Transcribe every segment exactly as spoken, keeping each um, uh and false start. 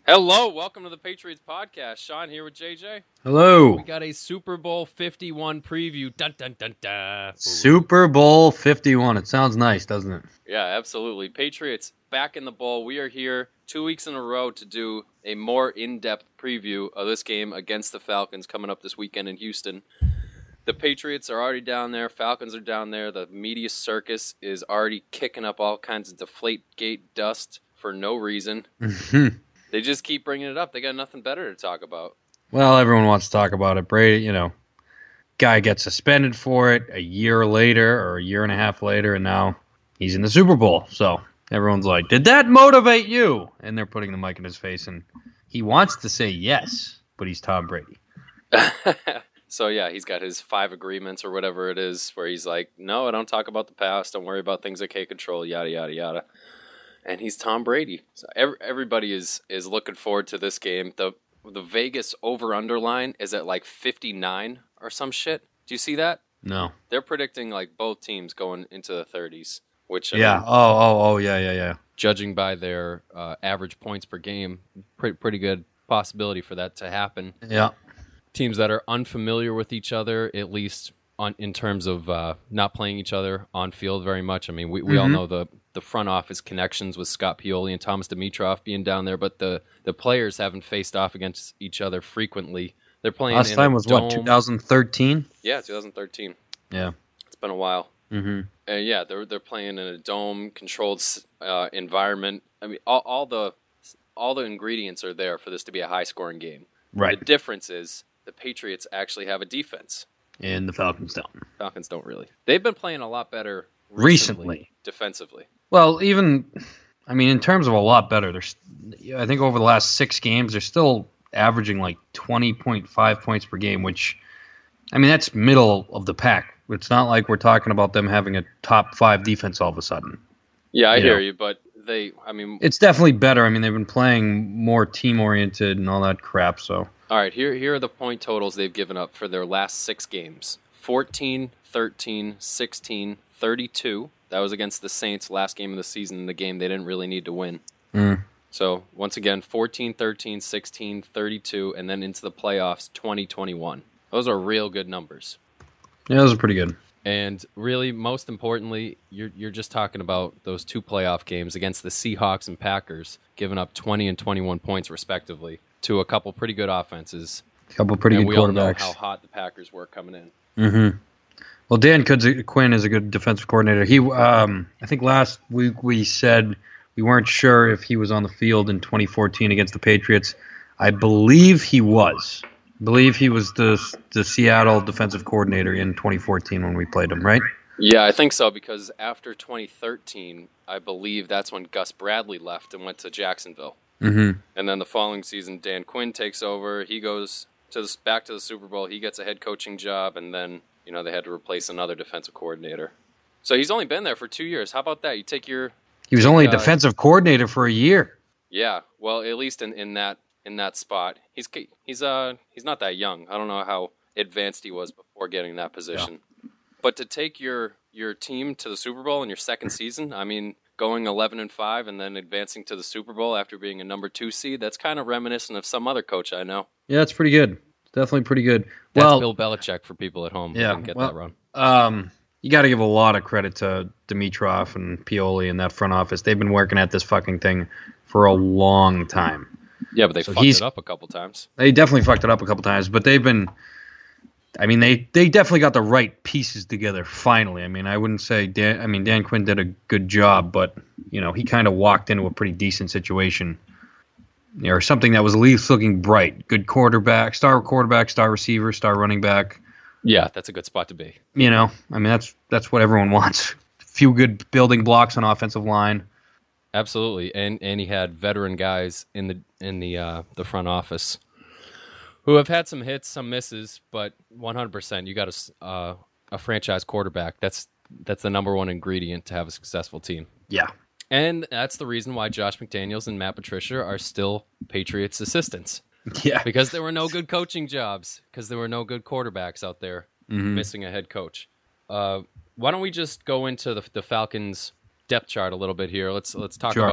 Hello, welcome to the Patriots Podcast. Sean here with J J. Hello. We got a Super Bowl fifty-one preview. Dun, dun, dun, dun. Super Bowl fifty-one. It sounds nice, doesn't it? Yeah, absolutely. Patriots back in the bowl. We are here two weeks in a row to do a more in-depth preview of this game against the Falcons coming up this weekend in Houston. The Patriots are already down there. Falcons are down there. The media circus is already kicking up all kinds of Deflategate dust for no reason. They just keep bringing it up. They got nothing better to talk about. Well, everyone wants to talk about it. Brady, you know, guy gets suspended for it a year later or a year and a half later, and now he's in the Super Bowl. So everyone's like, did that motivate you? And they're putting the mic in his face, and he wants to say yes, but he's Tom Brady. So, yeah, he's got his five agreements or whatever it is where he's like, no, I don't talk about the past. Don't worry about things I can't control, yada, yada, yada. And he's Tom Brady. So every, everybody is is looking forward to this game. The the Vegas over-under line is at like fifty-nine or some shit. Do you see that? No. They're predicting like both teams going into the thirties, which I Yeah. mean, oh, oh, oh, yeah, yeah, yeah. judging by their uh, average points per game, pretty pretty good possibility for that to happen. Yeah. Teams that are unfamiliar with each other, at least on in terms of uh, not playing each other on field very much. I mean, we, we mm-hmm. all know the, the front office connections with Scott Pioli and Thomas Dimitroff being down there, but the, the players haven't faced off against each other frequently. They're playing Last in time a was dome. what, twenty thirteen? Yeah, twenty thirteen. Yeah. It's been a while. Mm-hmm. And yeah, they're they're playing in a dome-controlled uh, environment. I mean, all, all the all the ingredients are there for this to be a high-scoring game. Right. The difference is the Patriots actually have a defense. And the Falcons don't. Falcons don't really. They've been playing a lot better recently, recently defensively. Well, even, I mean, in terms of a lot better, there's, I think over the last six games, they're still averaging like twenty point five points per game, which, I mean, that's middle of the pack. It's not like we're talking about them having a top five defense all of a sudden. Yeah, I you hear know. you, but they, I mean... It's definitely better. I mean, they've been playing more team-oriented and all that crap, so... All right, here here are the point totals they've given up for their last six games. fourteen, thirteen, sixteen, thirty-two. That was against the Saints last game of the season, the game they didn't really need to win. Mm. So, once again, fourteen, thirteen, sixteen, thirty-two, and then into the playoffs, twenty, twenty-one. Those are real good numbers. Yeah, those are pretty good. And really, most importantly, you're you're just talking about those two playoff games against the Seahawks and Packers, giving up twenty and twenty-one points respectively to a couple pretty good offenses. A couple pretty and good we all know quarterbacks. how hot the Packers were coming in. Mm-hmm. Well, Dan Quinn is a good defensive coordinator. He, um, I think last week we said we weren't sure if he was on the field in twenty fourteen against the Patriots. I believe he was. I believe he was the the Seattle defensive coordinator in twenty fourteen when we played him, right? Yeah, I think so, because after twenty thirteen, I believe that's when Gus Bradley left and went to Jacksonville. Mm-hmm. And then the following season, Dan Quinn takes over. He goes to the, back to the Super Bowl. He gets a head coaching job, and then you know they had to replace another defensive coordinator. So he's only been there for two years. How about that? You take your he was take, only a uh, defensive coordinator for a year. Yeah, well, at least in, in that in that spot, he's he's uh he's not that young. I don't know how advanced he was before getting that position. Yeah. But to take your your team to the Super Bowl in your second season, I mean, going eleven and five and then advancing to the Super Bowl after being a number two seed, that's kind of reminiscent of some other coach I know. Yeah, it's pretty good. Definitely pretty good. That's well, Bill Belichick for people at home who yeah, didn't get well, that wrong. Um, you got to give a lot of credit to Dimitroff and Pioli and that front office. They've been working at this fucking thing for a long time. Yeah, but they so fucked he's, it up a couple times. They definitely fucked it up a couple times, but they've been... I mean, they, they definitely got the right pieces together finally. I mean, I wouldn't say Dan. I mean, Dan Quinn did a good job, but you know, he kind of walked into a pretty decent situation, you know, or something that was at least looking bright. Good quarterback, star quarterback, star receiver, star running back. Yeah, that's a good spot to be. You know, I mean, that's that's what everyone wants. A few good building blocks on offensive line. Absolutely, and and he had veteran guys in the in the uh, the front office who have had some hits, some misses, but one hundred percent, you got a, uh, a franchise quarterback. That's that's the number one ingredient to have a successful team. Yeah. And that's the reason why Josh McDaniels and Matt Patricia are still Patriots assistants. Yeah. Because there were no good coaching jobs, because there were no good quarterbacks out there mm-hmm. missing a head coach. Uh, why don't we just go into the, the Falcons depth chart a little bit here? Let's let's talk sure. about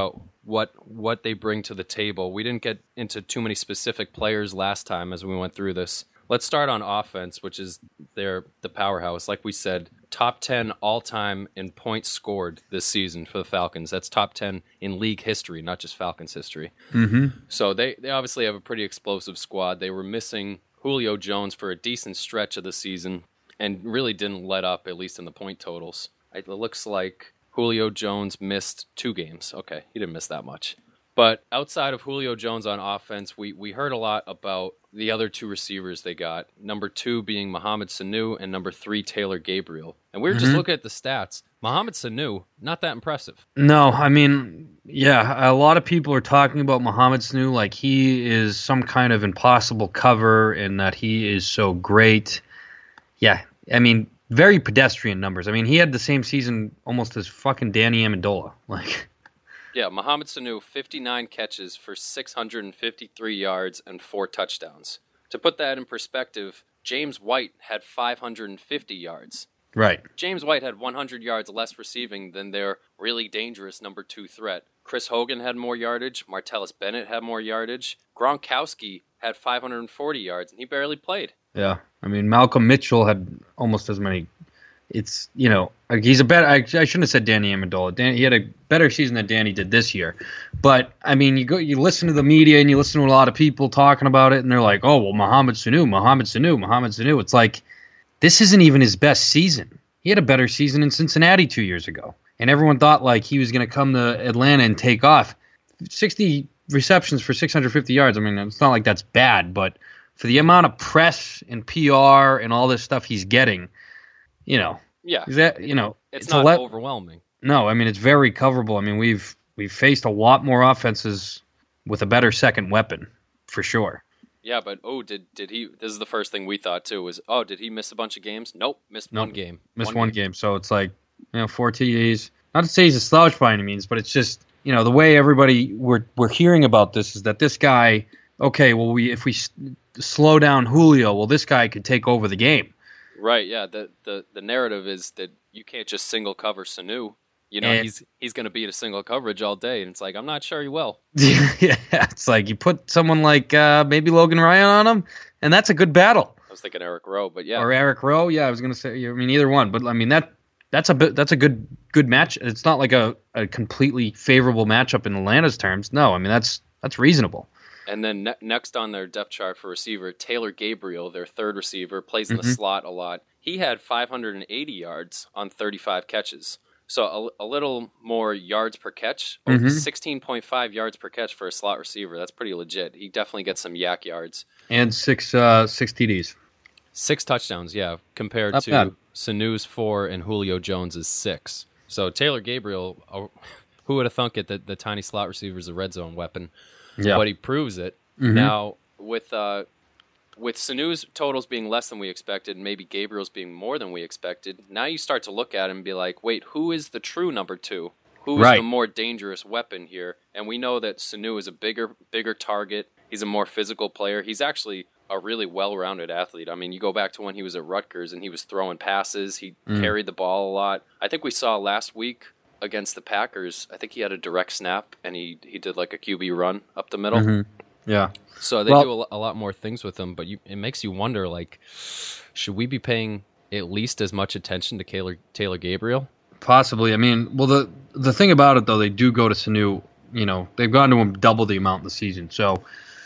what what they bring to the table. We didn't get into too many specific players last time as we went through this. Let's start on offense, which is their the powerhouse. Like we said, top ten all-time in points scored this season for the Falcons. That's top ten in league history, not just Falcons history. Mm-hmm. So they, they obviously have a pretty explosive squad. They were missing Julio Jones for a decent stretch of the season and really didn't let up, at least in the point totals. It looks like Julio Jones missed two games. Okay, he didn't miss that much. But outside of Julio Jones on offense, we, we heard a lot about the other two receivers they got. Number two being Mohamed Sanu and number three, Taylor Gabriel. And we were mm-hmm. just looking at the stats. Mohamed Sanu, not that impressive. No, I mean, yeah, a lot of people are talking about Mohamed Sanu like he is some kind of impossible cover and that he is so great. Yeah, I mean, very pedestrian numbers. I mean, he had the same season almost as fucking Danny Amendola. Like... Yeah, Mohamed Sanu, fifty-nine catches for six hundred fifty-three yards and four touchdowns. To put that in perspective, James White had five hundred fifty yards. Right. James White had one hundred yards less receiving than their really dangerous number two threat. Chris Hogan had more yardage. Martellus Bennett had more yardage. Gronkowski had five hundred forty yards, and he barely played. Yeah, I mean, Malcolm Mitchell had almost as many. It's, you know, he's a better, I, I shouldn't have said Danny Amendola. Dan, he had a better season than Danny did this year. But, I mean, you go, you listen to the media and you listen to a lot of people talking about it, and they're like, oh, well, Mohamed Sanu, Mohamed Sanu, Mohamed Sanu. It's like, this isn't even his best season. He had a better season in Cincinnati two years ago. And everyone thought, like, he was going to come to Atlanta and take off. sixty receptions for six hundred fifty yards. I mean, it's not like that's bad, but for the amount of press and P R and all this stuff he's getting, you know, yeah, that, you know, it's, it's not le- overwhelming. No, I mean, it's very coverable. I mean, we've we've faced a lot more offenses with a better second weapon, for sure. Yeah, but oh, did did he? This is the first thing we thought too. Was oh, did he miss a bunch of games? Nope, missed nope. one game. Missed one, one game. game. So it's like, you know, four T Ds. Not to say he's a slouch by any means, but it's just, you know, the way everybody we're we're hearing about this is that this guy. Okay, well, we if we s- slow down Julio, well, this guy could take over the game. Right, yeah. The, the, the narrative is that you can't just single cover Sanu. You know, and he's he's going to beat a single coverage all day, and it's like, I'm not sure he will. Yeah, it's like you put someone like uh, maybe Logan Ryan on him, and that's a good battle. I was thinking Eric Rowe, but yeah. Or Eric Rowe, yeah, I was going to say, I mean, either one. But, I mean, that that's a bit, that's a good good match. It's not like a, a completely favorable matchup in Atlanta's terms. No, I mean, that's that's reasonable. And then ne- next on their depth chart for receiver, Taylor Gabriel, their third receiver, plays in the mm-hmm. slot a lot. He had five hundred eighty yards on thirty-five catches. So a, a little more yards per catch, mm-hmm. sixteen point five yards per catch for a slot receiver. That's pretty legit. He definitely gets some yak yards. And six uh, six T Ds. Six touchdowns, yeah, compared Not to bad. Sanu's four and Julio Jones's six. So Taylor Gabriel, uh, who would have thunk it that the tiny slot receiver is a red zone weapon? Yeah. But he proves it. Mm-hmm. Now, with uh, with Sanu's totals being less than we expected, and maybe Gabriel's being more than we expected, now you start to look at him and be like, wait, who is the true number two? Who is right. the more dangerous weapon here? And we know that Sanu is a bigger bigger target. He's a more physical player. He's actually a really well-rounded athlete. I mean, you go back to when he was at Rutgers and he was throwing passes. He mm. carried the ball a lot. I think we saw last week against the Packers, I think he had a direct snap, and he, he did like a Q B run up the middle. Mm-hmm. Yeah. So they well, do a, a lot more things with him, but you, it makes you wonder, like, should we be paying at least as much attention to Taylor, Taylor Gabriel? Possibly. I mean, well, the the thing about it, though, they do go to Sanu, you know, they've gone to him double the amount in the season. So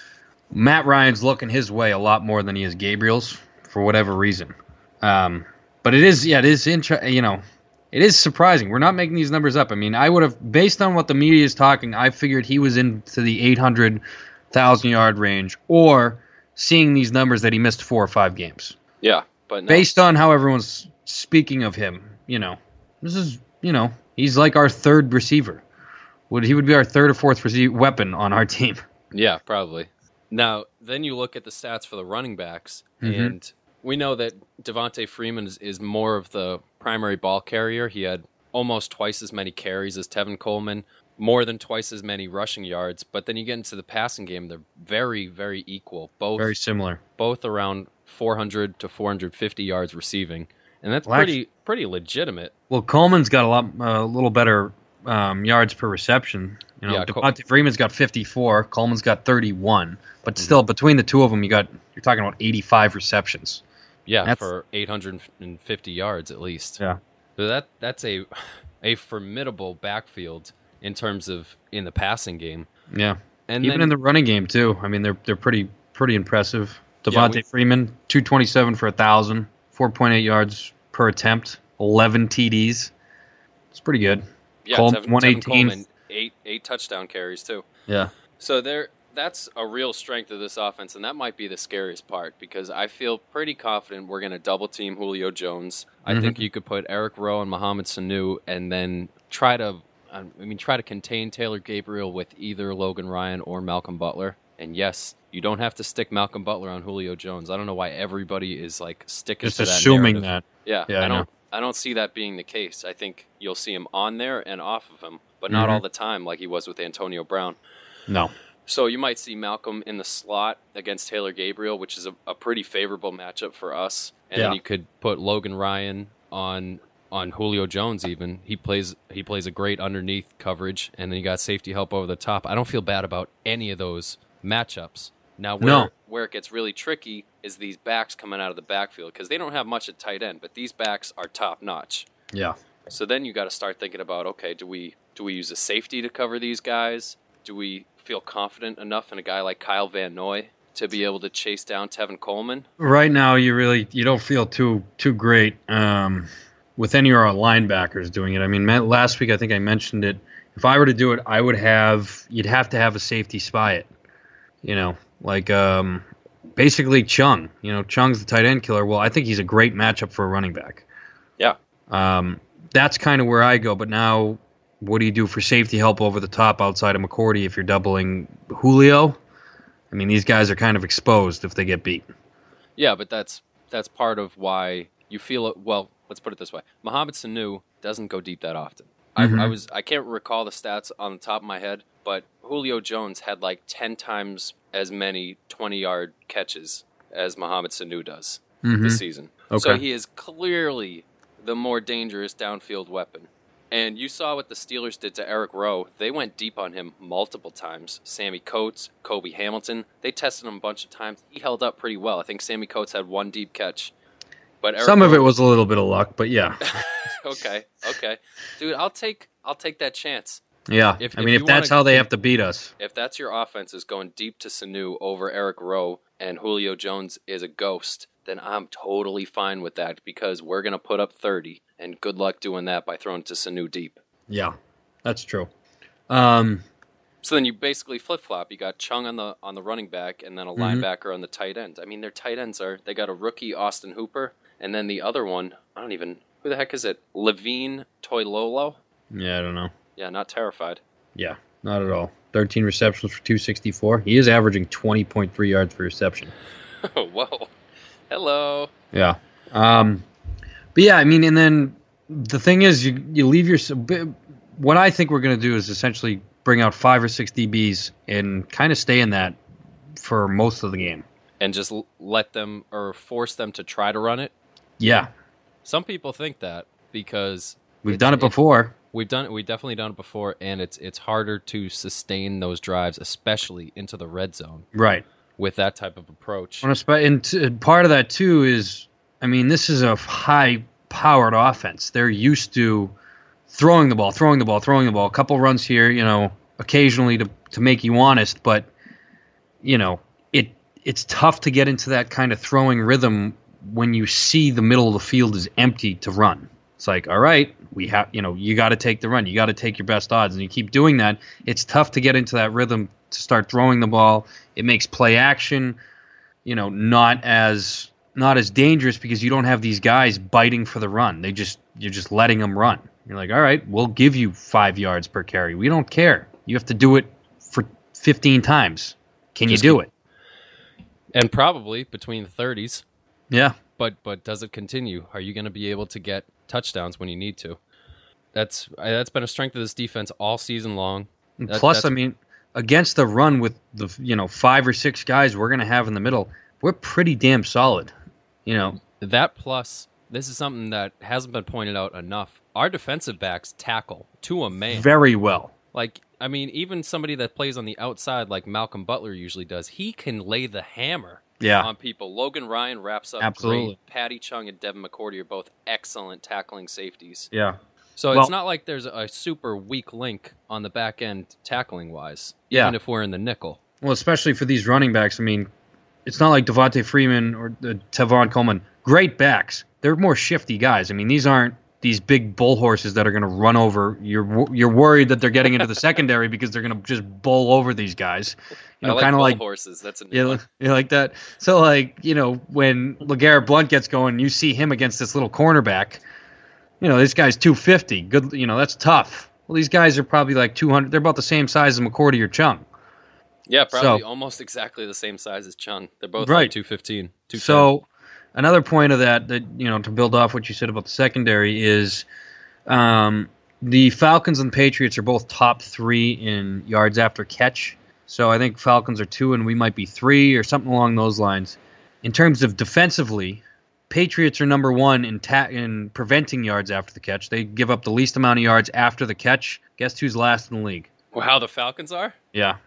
Matt Ryan's looking his way a lot more than he is Gabriel's for whatever reason. Um, but it is, yeah, it is, inter- you know, it is surprising. We're not making these numbers up. I mean, I would have, based on what the media is talking, I figured he was into the eight hundred thousand yard range, or seeing these numbers that he missed four or five games. Yeah, but no. Based on how everyone's speaking of him, you know, this is, you know, he's like our third receiver. Would he would be our third or fourth rece- weapon on our team? Yeah, probably. Now, then you look at the stats for the running backs, mm-hmm. and we know that Devontae Freeman is, is more of the primary ball carrier. He had almost twice as many carries as Tevin Coleman, more than twice as many rushing yards. But then you get into the passing game, they're very, very equal. Both very similar. Both around four hundred to four hundred fifty yards receiving, and that's well, pretty actually, pretty legitimate. Well, Coleman's got a lot, a uh, little better um, yards per reception. You know, Yeah, Devontae Freeman's got fifty-four, Coleman's got thirty-one, but still between the two of them, you got you're talking about eighty-five receptions. Yeah, That's- for eight hundred fifty yards at least. Yeah. So that that's a a formidable backfield in terms of in the passing game. Yeah. And Even then, in the running game too. I mean, they're they're pretty pretty impressive. Yeah, Devontae we- Freeman, two twenty-seven for a thousand, four point eight yards per attempt, eleven T Ds. It's pretty good. yeah, Cole- Tevin, one Tevin eighteen. Coleman, eight eight touchdown carries too. Yeah. So there, that's a real strength of this offense, and that might be the scariest part because I feel pretty confident we're going to double team Julio Jones. I Mhm. think you could put Eric Rowe and Mohamed Sanu, and then try to, I mean, try to contain Taylor Gabriel with either Logan Ryan or Malcolm Butler. And yes, you don't have to stick Malcolm Butler on Julio Jones. I don't know why everybody is like sticking Just to that assuming narrative. that. Yeah, Yeah, I I know. don't. I don't see that being the case. I think you'll see him on there and off of him, but not Mhm. all the time like he was with Antonio Brown. No. So you might see Malcolm in the slot against Taylor Gabriel, which is a, a pretty favorable matchup for us. And Yeah. then you could put Logan Ryan on on Julio Jones. Even he plays he plays a great underneath coverage, and then you got safety help over the top. I don't feel bad about any of those matchups. Now, where, No. where it gets really tricky is these backs coming out of the backfield because they don't have much at tight end, but these backs are top notch. Yeah. So then you got to start thinking about, okay, do we do we use a safety to cover these guys? Do we feel confident enough in a guy like Kyle Van Noy to be able to chase down Tevin Coleman? Right now, you really you don't feel too too great um, with any of our linebackers doing it. I mean, man, last week I think I mentioned it. If I were to do it, I would have you'd have to have a safety spy it. You know, like um, basically Chung. You know, Chung's the tight end killer. Well, I think he's a great matchup for a running back. Yeah. Um, that's kind of where I go. But now, what do you do for safety help over the top outside of McCourty if you're doubling Julio? I mean, these guys are kind of exposed if they get beat. Yeah, but that's that's part of why you feel it. Well, let's put it this way: Mohamed Sanu doesn't go deep that often. Mhm. I, I was I can't recall the stats on the top of my head, but Julio Jones had like ten times as many twenty-yard catches as Mohamed Sanu does Mhm. this season. Okay. So he is clearly the more dangerous downfield weapon. And you saw what the Steelers did to Eric Rowe. They went deep on him multiple times. Sammy Coates, Kobe Hamilton, they tested him a bunch of times. He held up pretty well. I think Sammy Coates had one deep catch. But Eric Some of Rowe- it was a little bit of luck, but yeah, okay, okay. Dude, I'll take I'll take that chance. yeah. If- I if mean, you if that's wanna how they keep- have to beat us, If that's your offense is going deep to Sanu over Eric Rowe and Julio Jones is a ghost, then I'm totally fine with that because we're going to put up thirty, and good luck doing that by throwing to Sanu deep. yeah, that's true. Um, So then you basically flip flop. You got Chung on the on the running back, and then a Mhm. linebacker on the tight end. I mean, their tight ends are they got a rookie Austin Hooper, and then the other one I don't even who the heck is it? Levine Toilolo? yeah, I don't know. Yeah, not terrified. Yeah, not at all. thirteen receptions for two sixty-four. He is averaging twenty point three yards per reception. Whoa, hello. Yeah. Um, but yeah, I mean, and then the thing is, you you leave your. What I think we're going to do is essentially bring out five or six D Bs and kind of stay in that for most of the game. And just l- let them or force them to try to run it. Yeah, Some people think that because we've it's- done it before. We've done it. We've definitely done it before, and it's it's harder to sustain those drives, especially into the red zone, Right. with that type of approach. And espe- and t- part of that too is, I mean, this is a high-powered offense. They're used to throwing the ball, throwing the ball, throwing the ball. A couple runs here, you know, occasionally to to make you honest, but you know, it it's tough to get into that kind of throwing rhythm when you see the middle of the field is empty to run. It's like, all right, we have, you know, you got to take the run. You got to take your best odds, and you keep doing that. It's tough to get into that rhythm to start throwing the ball. It makes play action, you know, not as not as dangerous because you don't have these guys biting for the run. They just you're just letting them run. You're like, all right, we'll give you five yards per carry. We don't care. You have to do it for fifteen times. Can Just you do keep- it? And probably between the thirties. Yeah. But but does it continue? Are you going to be able to get touchdowns when you need to? That's uh, that's been a strength of this defense all season long. And That- plus, I that's- mean, against the run with the you know five or six guys we're going to have in the middle, we're pretty damn solid. You know, That plus this is something that hasn't been pointed out enough. Our defensive backs tackle to a man. Very well. Like, I mean, even somebody that plays on the outside like Malcolm Butler usually does, he can lay the hammer yeah. on people. Logan Ryan wraps up Absolutely. great. Patty Chung and Devin McCourty are both excellent tackling safeties. Yeah. So well, it's not like there's a super weak link on the back end tackling-wise, yeah. even if we're in the nickel. Well, especially for these running backs. I mean, it's not like Devontae Freeman or uh, Tavon Coleman. Great backs. They're more shifty guys. I mean, these aren't these big bull horses that are going to run over. You're you're worried that they're getting into the secondary because they're going to just bull over these guys. You know, kind of like horses. That's a new you, one. You like that. So, like, you know, when LeGarrette Blount gets going, you see him against this little cornerback. You know, this guy's two fifty. Good. You know, that's tough. Well, these guys are probably like two hundred. They're about the same size as McCourty or Chung. Yeah, probably so, almost exactly the same size as Chung. They're both right. like two fifteen. So, another point of that, that, you know, to build off what you said about the secondary is um, the Falcons and Patriots are both top three in yards after catch. So I think Falcons are two and we might be three or something along those lines. In terms of defensively, Patriots are number one in ta- in preventing yards after the catch. They give up the least amount of yards after the catch. Guess who's last in the league? Wow, the Falcons are? Yeah.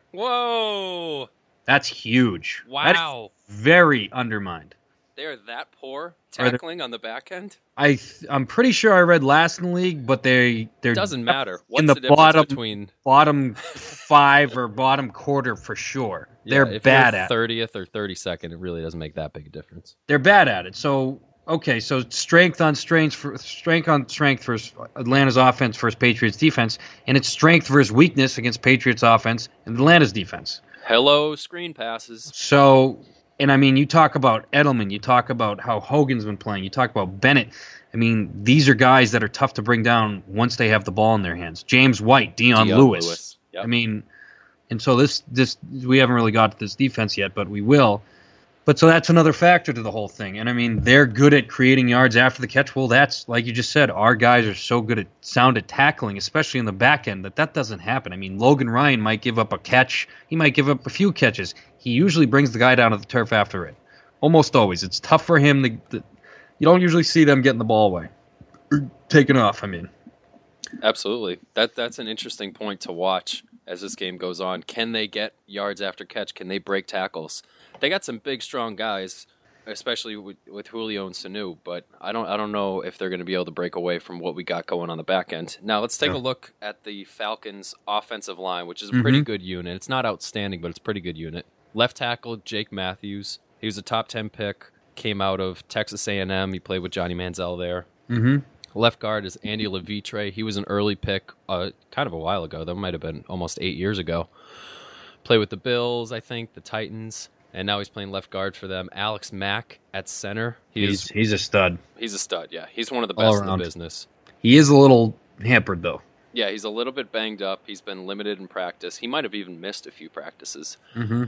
Whoa. That's huge. Wow. That's very undermined. They are that poor tackling on the back end? I th- I'm pretty sure I read last in the league, but they they're doesn't matter. What's in the, the, difference bottom between bottom five or bottom quarter for sure. Yeah, they're if bad you're at thirtieth or thirty-second. It really doesn't make that big a difference. They're bad at it. So okay, so strength on strength for strength on strength for Atlanta's offense versus Patriots defense, and it's strength versus weakness against Patriots offense and Atlanta's defense. Hello, screen passes. So. And, I mean, you talk about Edelman, you talk about how Hogan's been playing, you talk about Bennett. I mean, these are guys that are tough to bring down once they have the ball in their hands. James White, Dion, Dion Lewis. Lewis. Yep. I mean, and so this, this we haven't really got to this defense yet, but we will. But so that's another factor to the whole thing. And, I mean, they're good at creating yards after the catch. Well, that's, like you just said, our guys are so good at sound at tackling, especially in the back end, that that doesn't happen. I mean, Logan Ryan might give up a catch. He might give up a few catches. He usually brings the guy down to the turf after it. Almost always. It's tough for him. To, to, you don't usually see them getting the ball away. Or taken off, I mean. Absolutely. That That's an interesting point to watch as this game goes on. Can they get yards after catch? Can they break tackles? They got some big, strong guys, especially with, with Julio and Sanu, but I don't I don't know if they're going to be able to break away from what we got going on the back end. Now, let's take yeah. a look at the Falcons' offensive line, which is a pretty mm-hmm. good unit. It's not outstanding, but it's a pretty good unit. Left tackle, Jake Matthews. He was a top ten pick, came out of Texas A and M. He played with Johnny Manziel there. Mm-hmm. Left guard is Andy Levitre. He was an early pick uh, kind of a while ago. That might have been almost eight years ago. Played with the Bills, I think, the Titans, and now he's playing left guard for them. Alex Mack at center. He he's, is, he's a stud. He's a stud, yeah. He's one of the best in the business. He is a little hampered, though. Yeah, he's a little bit banged up. He's been limited in practice. He might have even missed a few practices. Mm-hmm.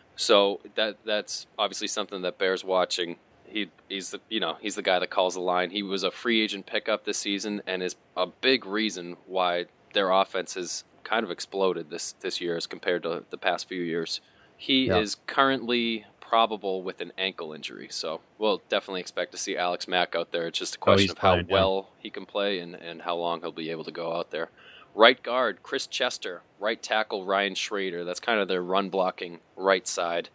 So that that's obviously something that bears watching. He he's the you know he's the guy that calls the line. He was a free agent pickup this season and is a big reason why their offense has kind of exploded this, this year as compared to the past few years. He yeah. is currently probable with an ankle injury, so we'll definitely expect to see Alex Mack out there. It's just a question oh, of how playing, well yeah. he can play and, and how long he'll be able to go out there. Right guard, Chris Chester. Right tackle, Ryan Schrader. That's kind of their run-blocking right side.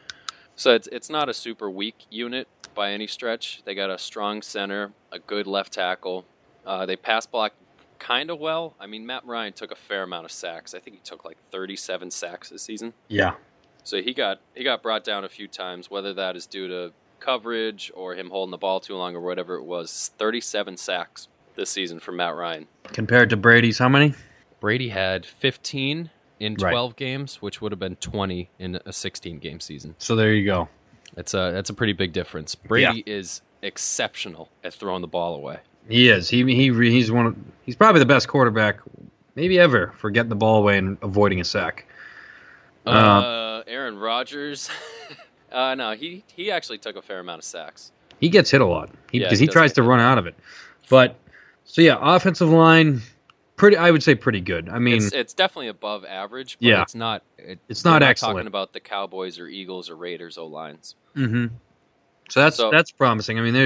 So it's it's not a super weak unit by any stretch. They got a strong center, a good left tackle. Uh, they pass block kind of well. I mean, Matt Ryan took a fair amount of sacks. I think he took like thirty-seven sacks this season. Yeah. So he got he got brought down a few times, whether that is due to coverage or him holding the ball too long or whatever it was. thirty-seven sacks this season for Matt Ryan. Compared to Brady's, how many? Brady had fifteen in twelve right. games, which would have been twenty in a sixteen-game season. So there you go. That's a, that's a pretty big difference. Brady yeah. is exceptional at throwing the ball away. He is. He he he's one. Of, he's probably the best quarterback, maybe ever, for getting the ball away and avoiding a sack. Uh, uh Aaron Rodgers. uh, no, he he actually took a fair amount of sacks. He gets hit a lot because yeah, he, he tries to run out of it. But so yeah, offensive line, pretty. I would say pretty good. I mean, it's, it's definitely above average. But yeah, it's not. It, it's not we're excellent. Not talking about the Cowboys or Eagles or Raiders O lines. Mm-hmm. So that's so, that's promising. I mean, there's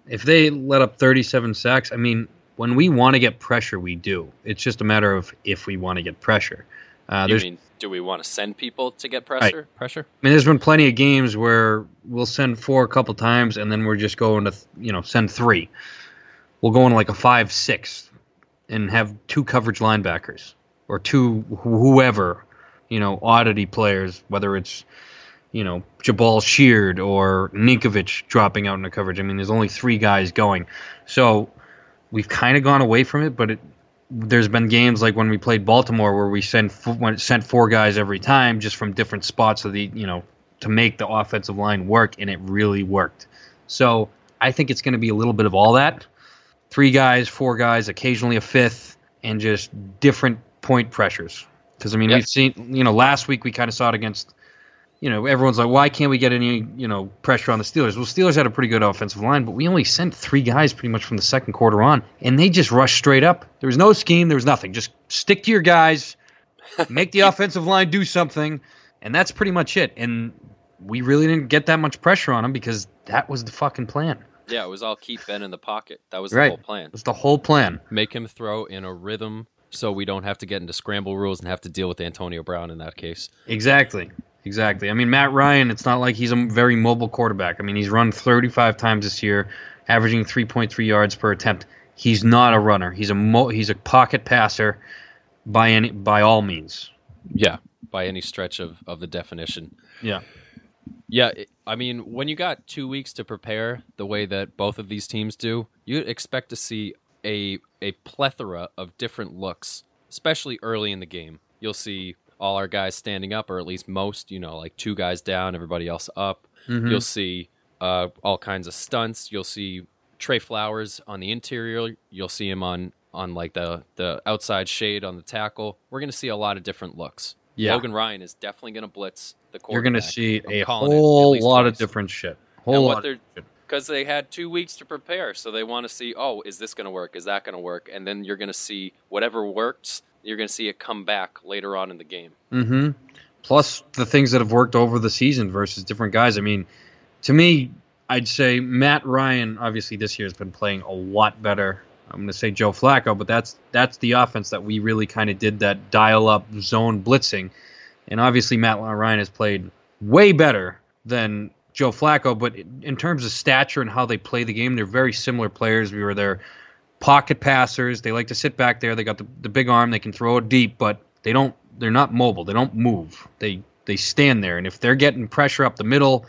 if they let up thirty-seven sacks, I mean, when we want to get pressure, we do. It's just a matter of if we want to get pressure. Uh, you mean, do we want to send people to get pressure? Right. Pressure? I mean, there's been plenty of games where we'll send four a couple times, and then we're just going to, you know, send three. We'll go into like a five six and have two coverage linebackers or two whoever, you know, oddity players, whether it's, you know, Jabal Sheard or Ninkovich dropping out into coverage. I mean, there's only three guys going. So we've kind of gone away from it, but it, there's been games like when we played Baltimore where we sent when sent four guys every time just from different spots of the, you know, to make the offensive line work, and it really worked. So I think it's going to be a little bit of all that. Three guys, four guys, occasionally a fifth, and just different point pressures. Because, I mean, yep. we've seen, you know, last week we kind of saw it against, you know, everyone's like, why can't we get any, you know, pressure on the Steelers? Well, Steelers had a pretty good offensive line, but we only sent three guys pretty much from the second quarter on, and they just rushed straight up. There was no scheme. There was nothing. Just stick to your guys, make the offensive line do something, and that's pretty much it. And we really didn't get that much pressure on them because that was the fucking plan. Yeah, it was all keep Ben in the pocket. That was the right. whole plan. It was the whole plan. Make him throw in a rhythm so we don't have to get into scramble rules and have to deal with Antonio Brown in that case. Exactly. Exactly. I mean, Matt Ryan, it's not like he's a very mobile quarterback. I mean, he's run thirty-five times this year, averaging three point three yards per attempt. He's not a runner. He's a mo- he's a pocket passer by any by all means. Yeah, by any stretch of, of the definition. Yeah. Yeah, it, I mean, when you got two weeks to prepare the way that both of these teams do, you expect to see a a plethora of different looks, especially early in the game. You'll see all our guys standing up, or at least most, you know, like two guys down, everybody else up. Mm-hmm. You'll see uh, all kinds of stunts. You'll see Trey Flowers on the interior. You'll see him on, on like the, the outside shade on the tackle. We're going to see a lot of different looks. Yeah. Logan Ryan is definitely going to blitz the quarterback. You're going to see I'm a whole lot twice. of different shit. Whole lot of shit. Because they had two weeks to prepare, so they want to see, oh, is this going to work? Is that going to work? And then you're going to see whatever works, you're going to see it come back later on in the game. Mm-hmm. Plus the things that have worked over the season versus different guys. I mean, to me, I'd say Matt Ryan, obviously this year has been playing a lot better. I'm going to say Joe Flacco, but that's that's the offense that we really kind of did that dial-up zone blitzing. And obviously Matt Ryan has played way better than Joe Flacco, but in terms of stature and how they play the game, they're very similar players. We were their pocket passers. They like to sit back there. They got the, the big arm. They can throw it deep, but they don't. They're not mobile. They don't move. They they stand there. And if they're getting pressure up the middle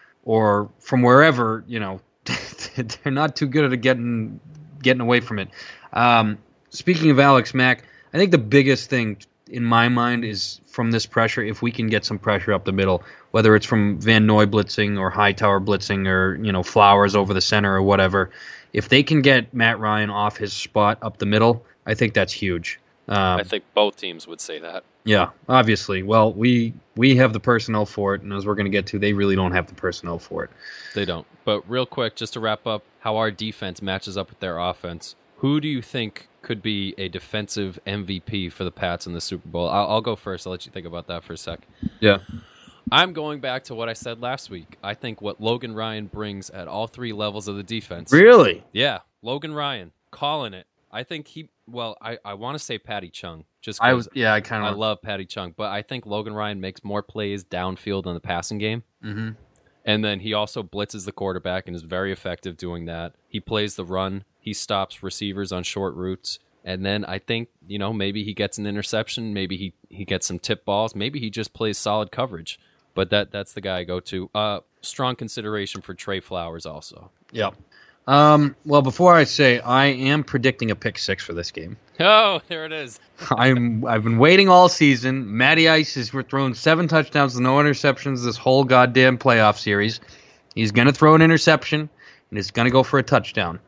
or from wherever, you know, they're not too good at getting getting away from it. Um, speaking of Alex Mack, I think the biggest thing in my mind is from this pressure, if we can get some pressure up the middle, whether it's from Van Noy blitzing or Hightower blitzing or, you know, Flowers over the center or whatever, if they can get Matt Ryan off his spot up the middle, I think that's huge. Um, I think both teams would say that. Yeah, obviously. Well, we we have the personnel for it, and as we're going to get to, they really don't have the personnel for it. They don't. But real quick, just to wrap up, how our defense matches up with their offense. Who do you think could be a defensive M V P for the Pats in the Super Bowl? I'll, I'll go first. I'll let you think about that for a sec. Yeah. I'm going back to what I said last week. I think what Logan Ryan brings at all three levels of the defense. Really? Yeah. Logan Ryan. Calling it. I think he, well, I, I want to say Patty Chung. Just I was, yeah, I kind I of love Patty Chung, but I think Logan Ryan makes more plays downfield in the passing game. Mm-hmm. And then he also blitzes the quarterback and is very effective doing that. He plays the run. He stops receivers on short routes. And then I think, you know, maybe he gets an interception. Maybe he, he gets some tip balls. Maybe he just plays solid coverage. But that that's the guy I go to. Uh, strong consideration for Trey Flowers also. Yeah. Um, well, before I say, I am predicting a pick six for this game. Oh, there it is. I'm, I've been waiting all season. Matty Ice has thrown seven touchdowns with no interceptions this whole goddamn playoff series. He's going to throw an interception, and it's going to go for a touchdown.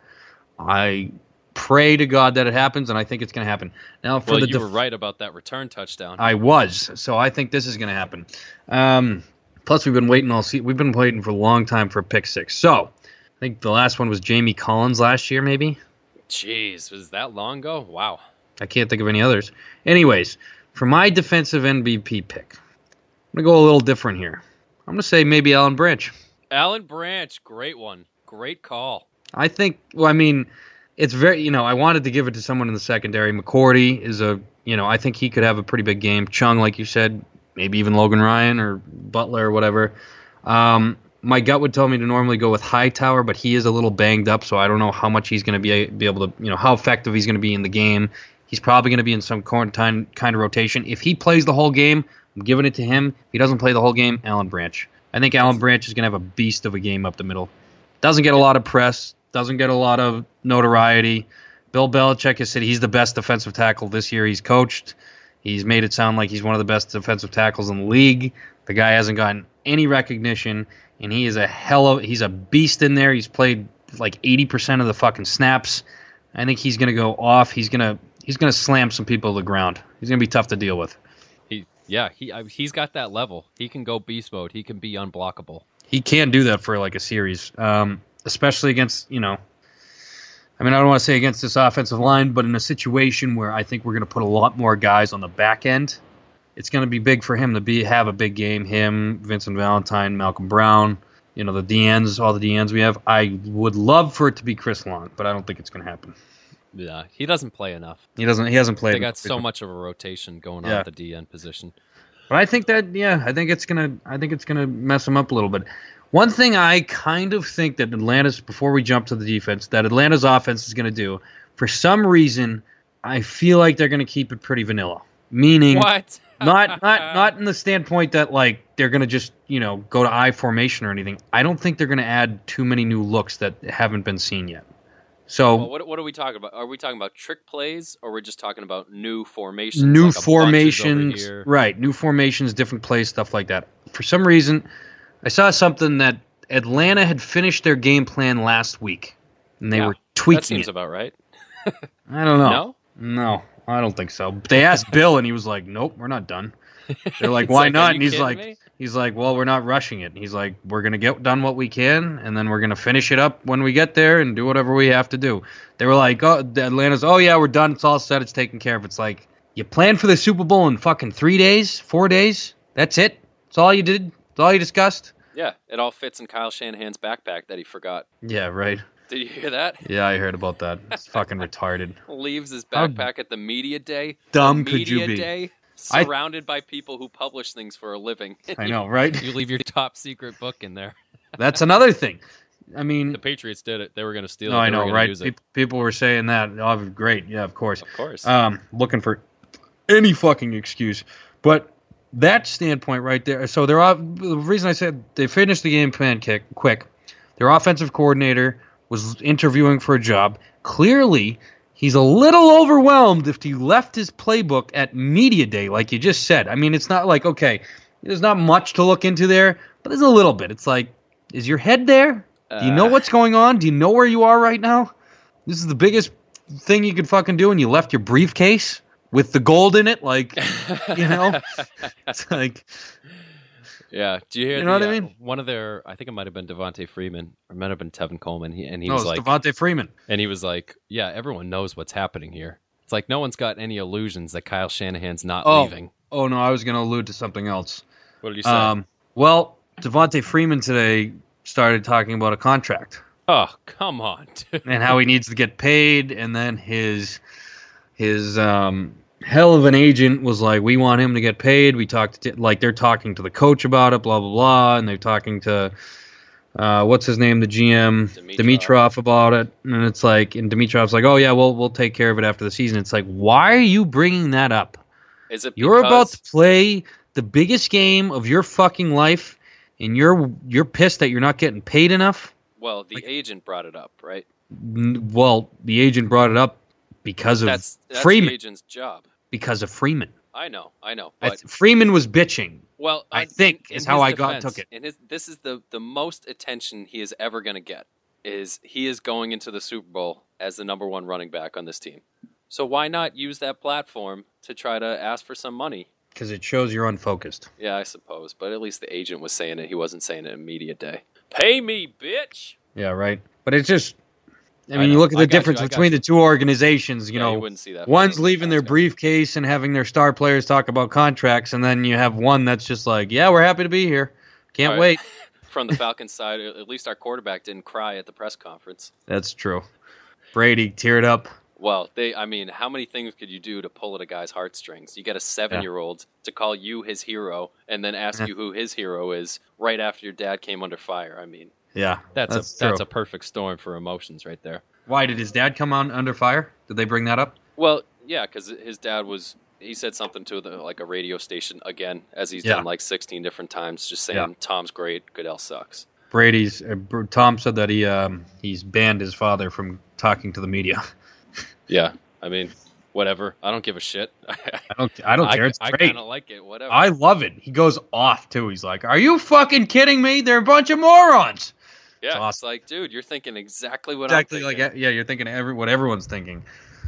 I pray to God that it happens, and I think it's going to happen. Now, for well, the you def- were right about that return touchdown. I was, so I think this is going to happen. Um, plus, we've been waiting all se- We've been waiting for a long time for a pick six. So, I think the last one was Jamie Collins last year, maybe. Jeez, was that long ago? Wow. I can't think of any others. Anyways, for my defensive M V P pick, I'm going to go a little different here. I'm going to say maybe Alan Branch. Alan Branch, great one. Great call. I think. Well, I mean, it's very. You know, I wanted to give it to someone in the secondary. McCourty is a. You know, I think he could have a pretty big game. Chung, like you said, maybe even Logan Ryan or Butler or whatever. Um, my gut would tell me to normally go with Hightower, but he is a little banged up, so I don't know how much he's going to be be able to. You know, how effective he's going to be in the game. He's probably going to be in some quarantine kind of rotation. If he plays the whole game, I'm giving it to him. If he doesn't play the whole game, Alan Branch. I think Alan Branch is going to have a beast of a game up the middle. Doesn't get a lot of press. Doesn't get a lot of notoriety. Bill Belichick has said he's the best defensive tackle this year he's coached. He's made it sound like he's one of the best defensive tackles in the league. The guy hasn't gotten any recognition, and he is a hell of he's a beast in there. He's played like eighty percent of the fucking snaps. I think he's going to go off. He's going to he's going to slam some people to the ground. He's going to be tough to deal with. He yeah, he I- he's got that level. He can go beast mode. He can be unblockable. He can do that for like a series, um, especially against, you know, I mean, I don't want to say against this offensive line, but in a situation where I think we're going to put a lot more guys on the back end, it's going to be big for him to be have a big game. Him, Vincent Valentine, Malcolm Brown, you know, the D Ns, all the D Ns we have. I would love for it to be Chris Long, but I don't think it's going to happen. Yeah, he doesn't play enough. He doesn't. He hasn't played. They got so much of a rotation going on Yeah. at the D N position. But I think that, yeah, I think it's gonna, I think it's gonna mess him up a little bit. One thing I kind of think that Atlanta's, before we jump to the defense, that Atlanta's offense is gonna do, for some reason, I feel like they're gonna keep it pretty vanilla. Meaning, What? not, not, not in the standpoint that like they're gonna just, you know, go to I formation or anything. I don't think they're gonna add too many new looks that haven't been seen yet. So Well, what, what are we talking about? Are we talking about trick plays, or we're just talking about new formations? new like a bunch is over formations, here? right? New formations, different plays, stuff like that. For some reason, I saw something that Atlanta had finished their game plan last week, and they Yeah, were That tweaking seems it. about right. I don't know. No? No, I don't think so. They asked Bill, and he was like, "Nope, we're not done." They're like, He's "Why like, not?" "Are you And he's kidding like, me?" "He's like, well, we're not rushing it." He's like, "We're gonna get done what we can, and then we're gonna finish it up when we get there and do whatever we have to do." They were like, "Oh, the Atlanta's, oh yeah, we're done. It's all set. It's taken care of." It's like you planned for the Super Bowl in fucking three days, four days. That's it. That's all you did. That's all you discussed. Yeah, it all fits in Kyle Shanahan's backpack that he forgot. Yeah, right. Did you hear that? Yeah, I heard about that. It's fucking retarded. Leaves his How backpack at the media day. dumb the could you media be? day, I- surrounded by people who publish things for a living. I know, right? You leave your top secret book in there. That's another thing. I mean, The Patriots did it. They were going to steal no, it. I They were know, gonna right? use it. Pe- People were saying that. Oh, great. Yeah, of course. Of course. Um, looking for any fucking excuse. But that standpoint right there. So they're off, the reason I said they finished the game plan kick quick. Their offensive coordinator was interviewing for a job. Clearly, he's a little overwhelmed if he left his playbook at media day, like you just said. I mean, it's not like, okay, there's not much to look into there, but there's a little bit. It's like, is your head there? Do you know Uh. what's going on? Do you know where you are right now? This is the biggest thing you could fucking do, and you left your briefcase with the gold in it, like, you know? It's like, Yeah. Do you hear You know the, what I uh, mean? one of their, I think it might have been Devontae Freeman, or it might have been Tevin Coleman. He, and he no, was it's like, Devontae Freeman. and he was like, yeah, everyone knows what's happening here. It's like no one's got any illusions that Kyle Shanahan's not Oh. leaving. Oh, no, I was going to allude to something else. What did you say? Um, well, Devontae Freeman today started talking about a contract oh, come on, dude. and how he needs to get paid, and then his his um, hell of an agent was like, "We want him to get paid." We talked to, like they're talking to the coach about it, blah blah blah, and they're talking to uh, what's his name, the G M Dimitrov. Dimitrov about it, and it's like, and Dimitrov's like, "Oh yeah, we'll we'll take care of it after the season." It's like, why are you bringing that up? Is it You're about because- to play the biggest game of your fucking life, and you're you're pissed that you're not getting paid enough. Well, the agent brought it up, right? N- Well, the agent brought it up because of That's that's Freeman. the agent's job. Because of Freeman. I know, I know. I But th- Freeman was bitching. well, I on- think in is how his I got defense, took it. In his, this is the the most attention he is ever going to get. Is he is going into the Super Bowl as the number one running back on this team. So why not use that platform to try to ask for some money? Because it shows you're unfocused. Yeah, I suppose. But at least the agent was saying it. He wasn't saying it in media day. Pay me, bitch. Yeah, right. But it's just, I I mean, you know. look at I the got you, difference I got between you. the two organizations. You Yeah, know, you wouldn't see that. one's from leaving their Wisconsin. briefcase and having their star players talk about contracts, and then you have one that's just like, yeah, we're happy to be here. Can't All right. wait. from the Falcons side, at least our quarterback didn't cry at the press conference. That's true. Brady teared up. Well, they, I mean, how many things could you do to pull at a guy's heartstrings? You get a seven-year-old yeah. to call you his hero and then ask you who his hero is right after your dad came under fire. I mean, yeah, that's, that's a true. that's a perfect storm for emotions right there. Why did his dad come on under fire? Did they bring that up? Well, yeah, because his dad was. He said something to the, like a radio station again, as he's yeah. done like sixteen different times, just saying yeah. Tom's great, Goodell sucks. Brady's uh, Tom said that he um, he's banned his father from talking to the media. Yeah, I mean, whatever. I don't give a shit. I don't. I don't care. It's I, great. I kind of like it. Whatever. I love it. He goes off too. He's like, "Are you fucking kidding me? They're a bunch of morons." Yeah, it's, it's, awesome. it's like, dude, you're thinking exactly what exactly I'm like thinking. yeah, you're thinking every what everyone's thinking.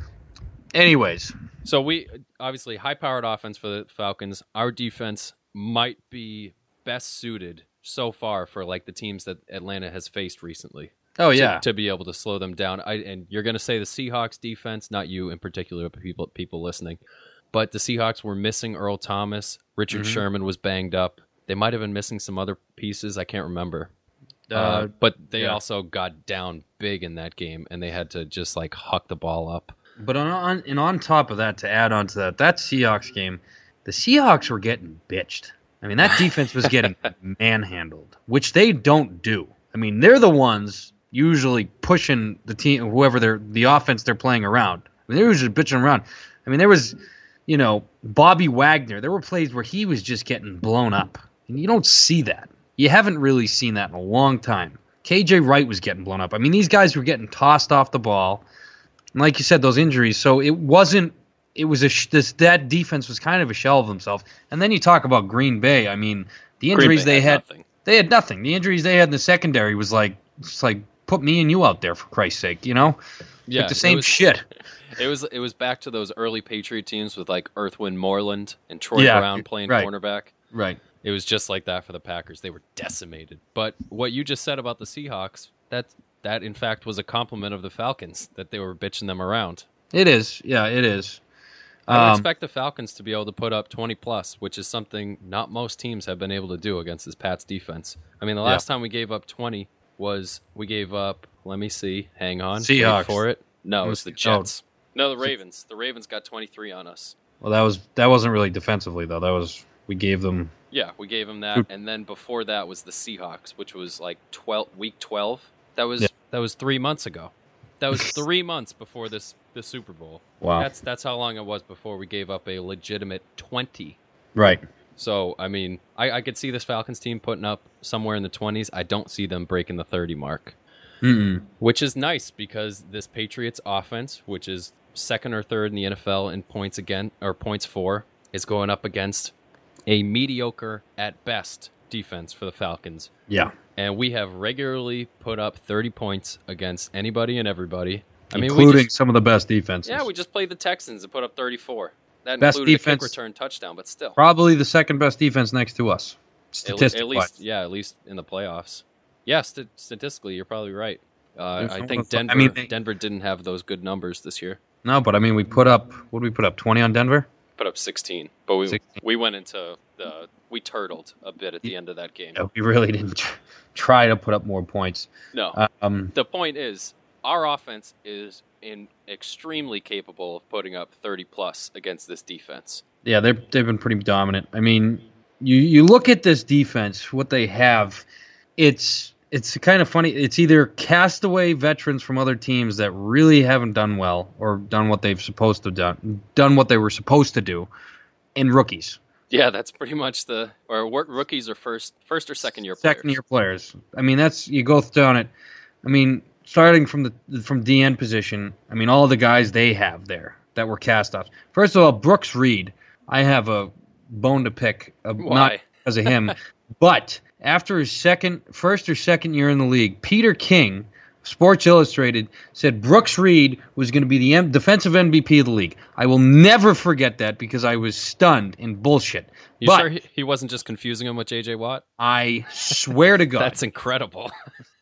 Anyways, so we obviously high-powered offense for the Falcons. Our defense might be best suited so far for like the teams that Atlanta has faced recently. Oh to, yeah, to be able to slow them down. I, and you're going to say the Seahawks defense, not you in particular, but people people listening. But the Seahawks were missing Earl Thomas. Richard mm-hmm. Sherman was banged up. They might have been missing some other pieces. I can't remember. Uh, uh, but they yeah. also got down big in that game, and they had to just like huck the ball up. But on, on and on top of that, to add on to that, that Seahawks game, the Seahawks were getting bitched. I mean, that defense was getting manhandled, which they don't do. I mean, they're the ones usually pushing the team, whoever they're, the offense they're playing around. I mean, they're usually bitching around. I mean, there was, you know, Bobby Wagner. There were plays where he was just getting blown up. And you don't see that. You haven't really seen that in a long time. K J Wright was getting blown up. I mean, these guys were getting tossed off the ball. And like you said, those injuries. So it wasn't. It was a this that defense was kind of a shell of themselves. And then you talk about Green Bay. I mean, the injuries they had, had they had nothing. The injuries they had in the secondary was like, it's like put me and you out there for Christ's sake, you know? Yeah, like the same it was, shit. It was it was back to those early Patriot teams with like Earthwind Moreland and Troy Yeah, Brown playing right. cornerback. Right. It was just like that for the Packers. They were decimated. But what you just said about the Seahawks, that that in fact was a compliment of the Falcons, that they were bitching them around. It is. Yeah, it is. I would Um, expect the Falcons to be able to put up twenty plus, which is something not most teams have been able to do against this Pats defense. I mean, the last Yeah. time we gave up twenty was we gave up, let me see, hang on, Seahawks. wait for it. No, It it was was the the- Jets. No, the Ravens. The Ravens got twenty-three on us. Well, that was that wasn't really defensively though. That was we gave them. Yeah, we gave them that, and then before that was the Seahawks, which was like twelve, week twelve. That was Yeah. that was three months ago. That was three months before this the Super Bowl. Wow. That's that's how long it was before we gave up a legitimate twenty. Right. So I mean, I, I could see this Falcons team putting up somewhere in the twenties. I don't see them breaking the thirty mark, Mm-mm. which is nice because this Patriots offense, which is second or third in the N F L in points again or points for, is going up against a mediocre at best defense for the Falcons. Yeah. And we have regularly put up thirty points against anybody and everybody. I mean, Including we just, some of the best defenses. Yeah, we just played the Texans and put up thirty-four. That Best included defense- a kick return touchdown, but still. Probably the second best defense next to us. at, Statistically. at least, yeah, at least in the playoffs. Yeah, st- statistically, you're probably right. Uh, There's I some think of the- Denver I mean, they- Denver didn't have those good numbers this year. No, but I mean, we put up. What did we put up? twenty on Denver. Put up sixteen, but we sixteen. we went into the we turtled a bit at the end of that game. Yeah, we really didn't tr- try to put up more points. No, Um, the point is our offense is in extremely capable of putting up thirty plus against this defense. yeah, they're they've been pretty dominant. I mean, you you look at this defense, what they have. It's it's kind of funny. It's either castaway veterans from other teams that really haven't done well or done what they've supposed to done, done what they were supposed to do, and rookies. Yeah, that's pretty much the or wor- rookies are first first or second year players. Second year players. I mean, that's you go down it. I mean, starting from the from D N position. I mean, all the guys they have there that were cast offs. First of all, Brooks Reed. I have a bone to pick. Uh, not Why? because of him, but after his second, first or second year in the league, Peter King, Sports Illustrated, said Brooks Reed was going to be the M- defensive M V P of the league. I will never forget that because I was stunned and bullshit. You but sure he, he wasn't just confusing him with J J Watt? I swear to God. That's incredible.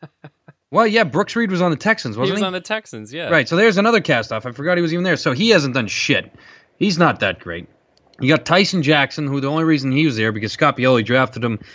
Well, yeah, Brooks Reed was on the Texans, he wasn't was he? on the Texans, yeah. Right, so there's another cast off. I forgot he was even there. So he hasn't done shit. He's not that great. You got Tyson Jackson, who the only reason he was there because Scott Pioli drafted him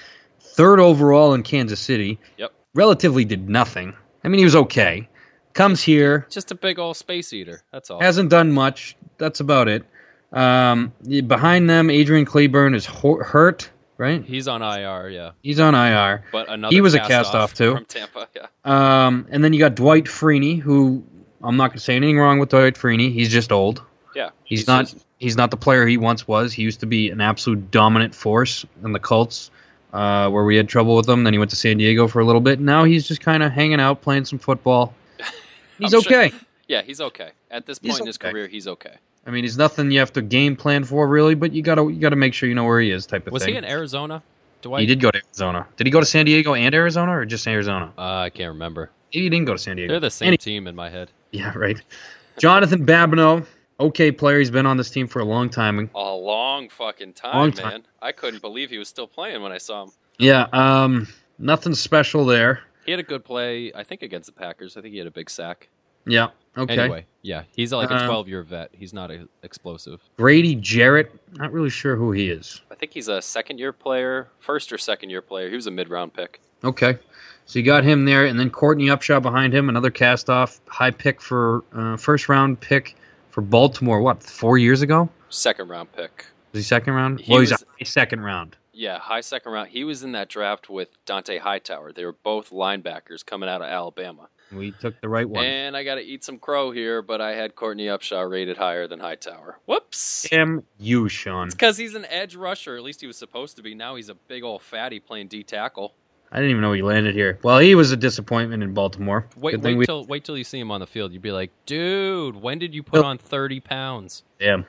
third overall in Kansas City. Yep. Relatively did nothing. I mean, he was okay. Comes here. Just a big old space eater. That's all. Hasn't done much. That's about it. Um, behind them, Adrian Cleburne is ho- hurt, right? He's on I R, yeah. He's on I R. But another he was cast a cast off, off too. From Tampa, yeah. Um, and then you got Dwight Freeney, who I'm not going to say anything wrong with Dwight Freeney. He's just old. Yeah. He's, he's not. just- He's not the player he once was. He used to be an absolute dominant force in the Colts, uh, where we had trouble with him. Then he went to San Diego for a little bit. Now he's just kind of hanging out, playing some football. He's I'm sure- okay. Yeah, he's okay. At this He's point in his okay. career, he's okay. I mean, he's nothing you have to game plan for really, but you gotta you gotta make sure you know where he is, type of Was thing. he in Arizona? Dwight? He did go to Arizona. Did he go to San Diego and Arizona, or just Arizona? Uh, I can't remember. He didn't go to San Diego. They're the same Any- team in my head. Yeah, right. Jonathan Babineau, okay player. He's been on this team for a long time. A long fucking time, Long man. time. I couldn't believe he was still playing when I saw him. Yeah, um, nothing special there. He had a good play, I think, against the Packers. I think he had a big sack. Yeah, okay. Anyway, yeah, he's like a Um, twelve-year vet. He's not a, explosive. Grady Jarrett, not really sure who he is. I think he's a second-year player, first or second-year player. He was a mid-round pick. Okay. So you got him there, and then Courtney Upshaw behind him, another cast-off, high pick for, uh, first-round pick for Baltimore, what, four years ago? Second-round pick. Was he second round? He well, he's was- a high second round. Yeah, high second round. He was in that draft with Dante Hightower. They were both linebackers coming out of Alabama. We took the right one. And I got to eat some crow here, but I had Courtney Upshaw rated higher than Hightower. Whoops. Damn you, Sean. It's because he's an edge rusher. At least he was supposed to be. Now he's a big old fatty playing D tackle. I didn't even know he landed here. Well, he was a disappointment in Baltimore. Wait, Good thing wait we- till wait till you see him on the field. You'd be like, dude, when did you put Oh. on thirty pounds? Yeah.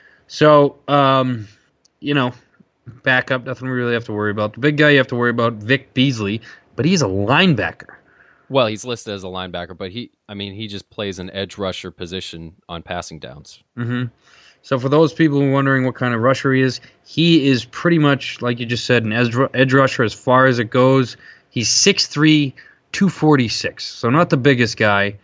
So, um, you know, backup, nothing we really have to worry about. The big guy you have to worry about, Vic Beasley, but he's a linebacker. Well, he's listed as a linebacker, but he, I mean, he just plays an edge rusher position on passing downs. hmm So for those people who are wondering what kind of rusher he is, he is pretty much, like you just said, an edge, edge rusher as far as it goes. He's six three, two forty-six, so not the biggest guy.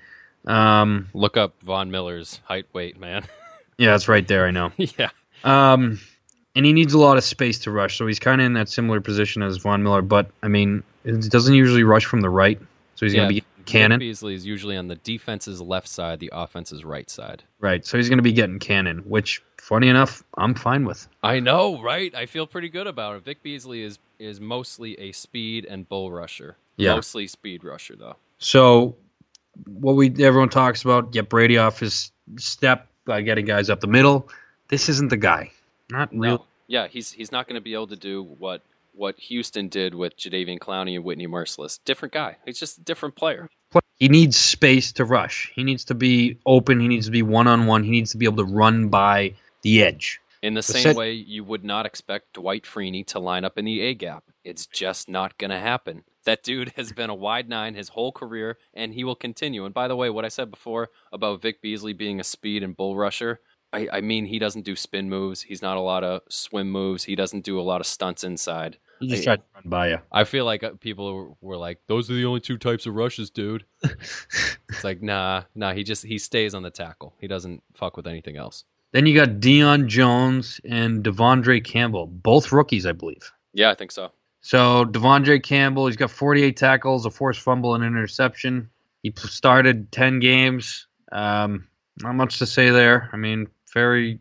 Um, Look up Von Miller's height, weight, man. yeah, it's right there, I know. yeah. Um, and he needs a lot of space to rush, so he's kind of in that similar position as Von Miller, but, I mean, it doesn't usually rush from the right, so he's yeah, going to be getting cannon. Vic Beasley is usually on the defense's left side, the offense's right side. Right, so he's going to be getting cannon, which, funny enough, I'm fine with. I know, right? I feel pretty good about it. Vic Beasley is is mostly a speed and bull rusher. Yeah. Mostly speed rusher, though. So, what we everyone talks about, get Brady off his step by getting guys up the middle. This isn't the guy. Not real. No. Yeah, he's he's not going to be able to do what what Houston did with Jadeveon Clowney and Whitney Merciless. Different guy. He's just a different player. He needs space to rush. He needs to be open. He needs to be one-on-one. He needs to be able to run by the edge. In the The same set- way you would not expect Dwight Freeney to line up in the A-gap. It's just not going to happen. That dude has been a wide nine his whole career, and he will continue. And by the way, what I said before about Vic Beasley being a speed and bull rusher, I, I mean he doesn't do spin moves. He's not a lot of swim moves. He doesn't do a lot of stunts inside. He just I- tried to run by you. I feel like uh, people were like, "Those are the only two types of rushes, dude." It's like, nah, nah. He just he stays on the tackle. He doesn't fuck with anything else. Then you got Deion Jones and Devondre Campbell, both rookies, I believe. Yeah, I think so. So Devondre Campbell, he's got forty-eight tackles, a forced fumble, and an interception. He p- started ten games. Um, not much to say there. I mean, very,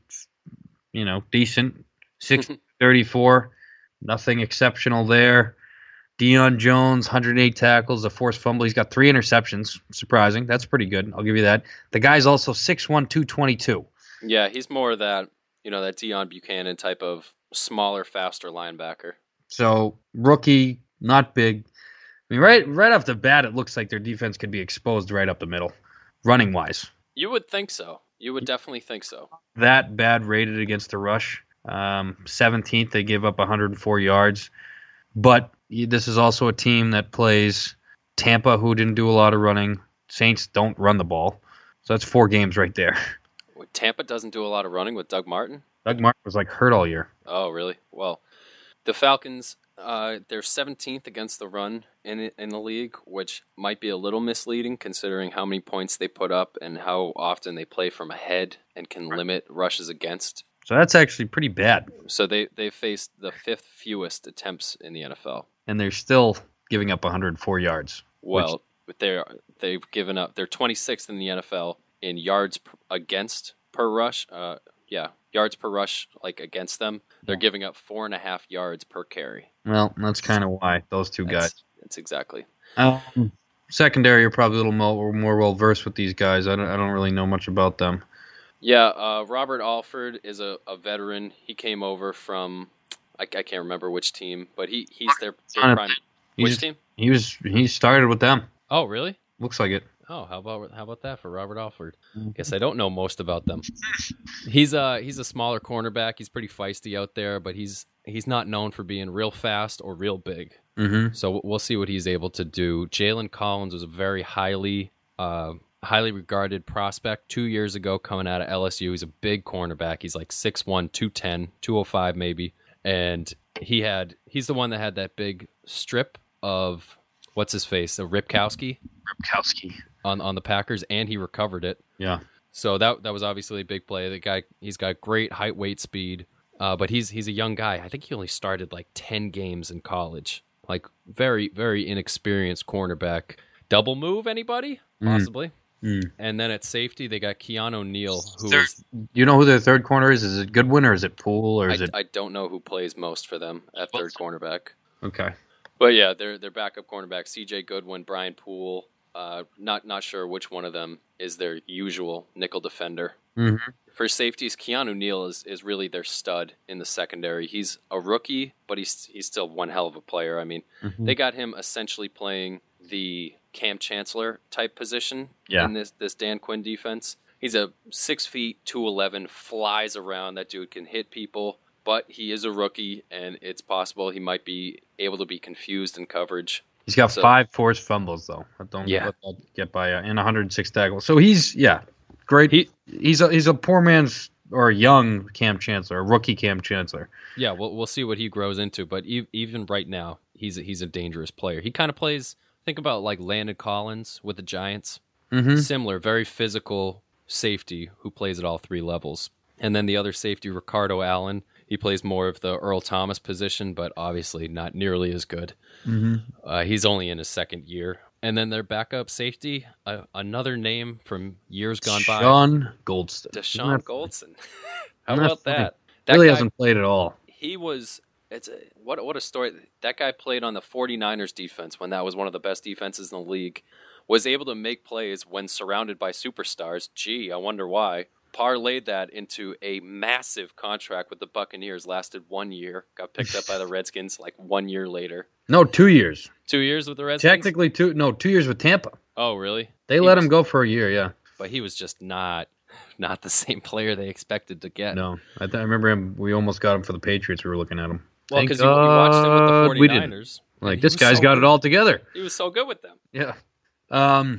you know, decent. six thirty-four, nothing exceptional there. Deion Jones, one hundred eight tackles, a forced fumble. He's got three interceptions. Surprising. That's pretty good. I'll give you that. The guy's also six one, two twenty-two. Yeah, he's more that, you know, that Deion Buchanan type of smaller, faster linebacker. So rookie, not big. I mean, right right off the bat, it looks like their defense could be exposed right up the middle, running wise. You would think so. You would definitely think so. That bad rated against the rush. Um, seventeenth, they gave up one hundred four yards. But this is also a team that plays Tampa, who didn't do a lot of running. Saints don't run the ball. So that's four games right there. Tampa doesn't do a lot of running with Doug Martin. Doug Martin was like hurt all year. Oh, really? Well, the Falcons, uh, they're seventeenth against the run in in the league, which might be a little misleading considering how many points they put up and how often they play from ahead and can limit rushes against. So that's actually pretty bad. So they, they faced the fifth fewest attempts in the N F L. and they're still giving up one hundred four yards. Well, which... they're they've given up. They're twenty-sixth in the N F L in yards per, against per rush. Uh, yeah, yards per rush like against them. They're giving up four and a half yards per carry. Well, that's kind of why those two that's, guys. That's exactly. Um, secondary, you're probably a little more, more well versed with these guys. I don't I don't really know much about them. Yeah, uh, Robert Alford is a, a veteran. He came over from I, I can't remember which team, but he, he's their, their prime. He's, which team? He was he started with them. Oh, really? Looks like it. Oh, how about how about that for Robert Alford? Guess I don't know most about them. He's a he's a smaller cornerback. He's pretty feisty out there, but he's he's not known for being real fast or real big. Mm-hmm. So we'll see what he's able to do. Jalen Collins was a very highly uh, highly regarded prospect two years ago coming out of L S U. He's a big cornerback. He's like six one, two ten, two oh five maybe. And he had he's the one that had that big strip of what's his face, a Ripkowski. Ripkowski. On, on the Packers, and he recovered it. Yeah. So that that was obviously a big play. The guy, he's got great height, weight, speed, uh, but he's he's a young guy. I think he only started like ten games in college. Like very very inexperienced cornerback. Double move, anybody? Possibly. Mm. Mm. And then at safety, they got Keanu Neal, who third, is. You know who their third corner is? Is it Goodwin or is it Poole or is I, it? I don't know who plays most for them at third cornerback. Okay. But yeah, their their backup cornerback, C J Goodwin, Brian Poole. Uh, not not sure which one of them is their usual nickel defender. Mm-hmm. For safeties, Keanu Neal is, is really their stud in the secondary. He's a rookie, but he's he's still one hell of a player. I mean, mm-hmm. they got him essentially playing the Cam Chancellor type position yeah. in this this Dan Quinn defense. He's a six feet two eleven, flies around. That dude can hit people, but he is a rookie, and it's possible he might be able to be confused in coverage. He's got so, five forced fumbles, though. Don't yeah. let that get by uh, and one hundred six tackles. So he's, yeah, great. He, he's a he's a poor man's or a young Cam Chancellor, a rookie Cam Chancellor. Yeah, we'll we'll see what he grows into. But e- even right now, he's a, he's a dangerous player. He kind of plays. Think about like Landon Collins with the Giants. Mm-hmm. Similar, very physical safety who plays at all three levels. And then the other safety, Ricardo Allen. He plays more of the Earl Thomas position, but obviously not nearly as good. Mm-hmm. Uh, he's only in his second year. And then their backup safety, uh, another name from years gone by. Deshaun Goldston. Deshaun Goldson. How Not about funny. that? That really guy, hasn't played at all. He was, it's a, what, what a story. That guy played on the 49ers defense when that was one of the best defenses in the league. Was able to make plays when surrounded by superstars. Gee, I wonder why. Parlayed that into a massive contract with the Buccaneers. Lasted one year. Got picked up by the Redskins like one year later. No, two years. Two years with the Redskins? Technically, two. No, two years with Tampa. Oh, really? They he let was, him go for a year, yeah. But he was just not not the same player they expected to get. No, I, th- I remember him. We almost got him for the Patriots. We were looking at him. Well, because you, you watched him with the 49ers. Like, this guy's so got good. it all together. He was so good with them. Yeah. Um.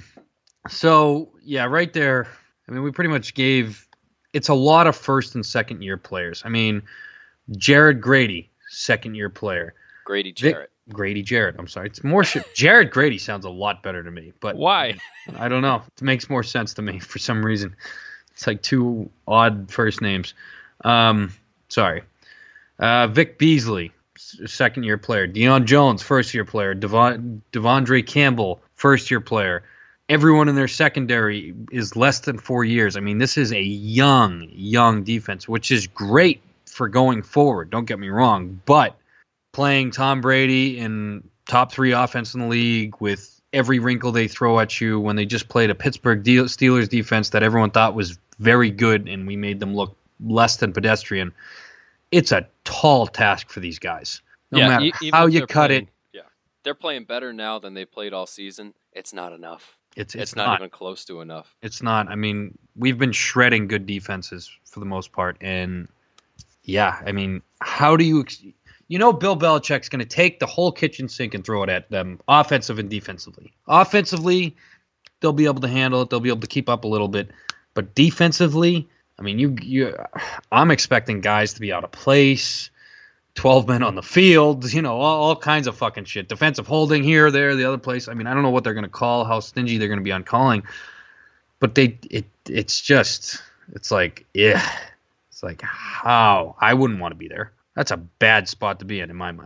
So, yeah, right there, I mean, we pretty much gave... It's a lot of first and second year players. I mean, Jared Grady, second year player. Grady Jarrett. Vic, Grady Jarrett. I'm sorry. It's more shit. Jared Grady sounds a lot better to me, but why? I don't know. It makes more sense to me for some reason. It's like two odd first names. Um, sorry. Uh, Vic Beasley, second year player. Deion Jones, first year player. Devon, Devondre Campbell, first year player. Everyone in their secondary is less than four years. I mean, this is a young, young defense, which is great for going forward. Don't get me wrong. But playing Tom Brady in top three offense in the league with every wrinkle they throw at you when they just played a Pittsburgh Steelers defense that everyone thought was very good and we made them look less than pedestrian, it's a tall task for these guys. No yeah, matter e- how you cut playing, it. Yeah, they're playing better now than they played all season. It's not enough. It's, it's, it's not, not even close to enough. It's not. I mean, we've been shredding good defenses for the most part. And, yeah, I mean, how do you – you know Bill Belichick's going to take the whole kitchen sink and throw it at them offensive and defensively. Offensively, they'll be able to handle it. They'll be able to keep up a little bit. But defensively, I mean, you, you I'm expecting guys to be out of place, twelve men on the field, you know, all, all kinds of fucking shit. Defensive holding here, there, the other place. I mean, I don't know what they're going to call, how stingy they're going to be on calling. But they, it, it's just, it's like, yeah. It's like, how? I wouldn't want to be there. That's a bad spot to be in, in my mind.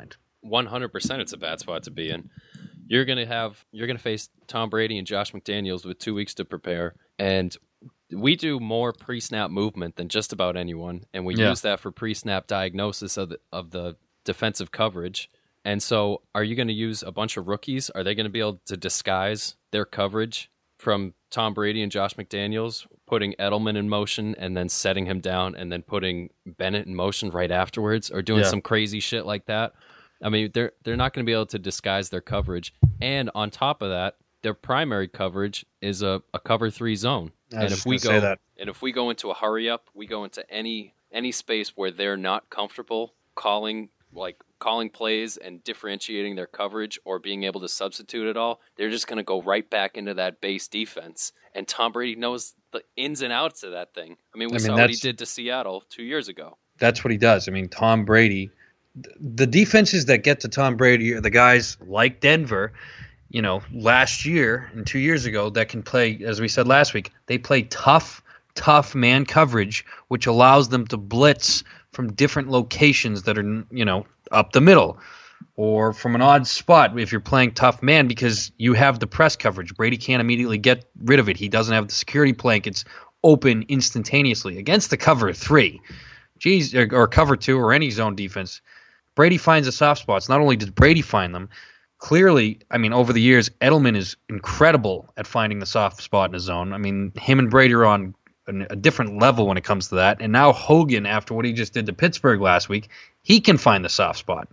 one hundred percent it's a bad spot to be in. You're going to have you're going to face Tom Brady and Josh McDaniels with two weeks to prepare, and we do more pre-snap movement than just about anyone, and we Yeah. use that for pre-snap diagnosis of the, of the defensive coverage. And so, are you going to use a bunch of rookies? Are they going to be able to disguise their coverage from Tom Brady and Josh McDaniels, putting Edelman in motion and then setting him down and then putting Bennett in motion right afterwards, or doing Yeah. some crazy shit like that? I mean, they're they're not going to be able to disguise their coverage. And on top of that, their primary coverage is a, a cover three zone. I was And just if we gonna say go that. and if we go into a hurry up, we go into any any space where they're not comfortable calling like calling plays and differentiating their coverage or being able to substitute it all, they're just going to go right back into that base defense. And Tom Brady knows the ins and outs of that thing. I mean, we I mean, saw what he that's- did to Seattle two years ago. That's what he does. I mean, Tom Brady, th- the defenses that get to Tom Brady are the guys like Denver, you know, last year and two years ago that can play, as we said last week, they play tough, tough man coverage, which allows them to blitz from different locations that are, you know, up the middle or from an odd spot if you're playing tough man because you have the press coverage. Brady can't immediately get rid of it. He doesn't have the security blankets open instantaneously. Against the cover three, geez, or, or cover two or any zone defense, Brady finds the soft spots. Not only does Brady find them, clearly, I mean, over the years, Edelman is incredible at finding the soft spot in a zone. I mean, him and Brady are on a different level when it comes to that. And now Hogan, after what he just did to Pittsburgh last week, he can find the soft spot.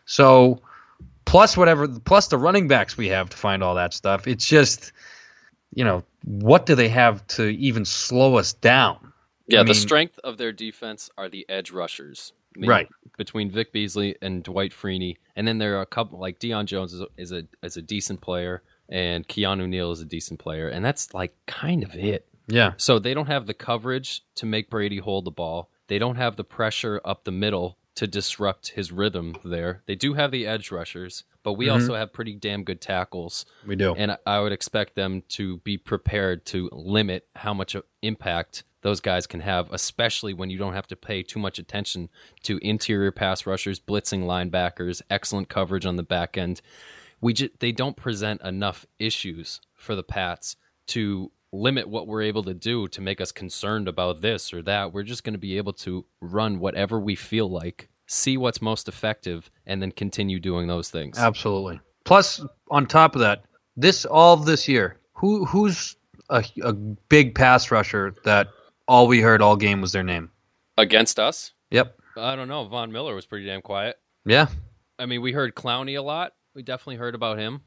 So plus whatever, plus the running backs we have to find all that stuff. It's just, you know, what do they have to even slow us down? Yeah, I the mean- strength of their defense are the edge rushers. I mean, Right. Between Vic Beasley and Dwight Freeney. And then there are a couple, like Deion Jones is a, is a, is a decent player, and Keanu Neal is a decent player. And that's like kind of it. Yeah. So they don't have the coverage to make Brady hold the ball. They don't have the pressure up the middle to disrupt his rhythm there. They do have the edge rushers, but we Mhm. also have pretty damn good tackles. We do. And I- I would expect them to be prepared to limit how much of impact those guys can have, especially when you don't have to pay too much attention to interior pass rushers, blitzing linebackers, excellent coverage on the back end. We ju- they don't present enough issues for the Pats to limit what we're able to do to make us concerned about this or that. We're just going to be able to run whatever we feel like, see what's most effective, and then continue doing those things. Absolutely. Plus, on top of that, this all of this year, who who's a, a big pass rusher that all we heard all game was their name? Against us? Yep. I don't know. Von Miller was pretty damn quiet. Yeah. I mean, we heard Clowney a lot. We definitely heard about him.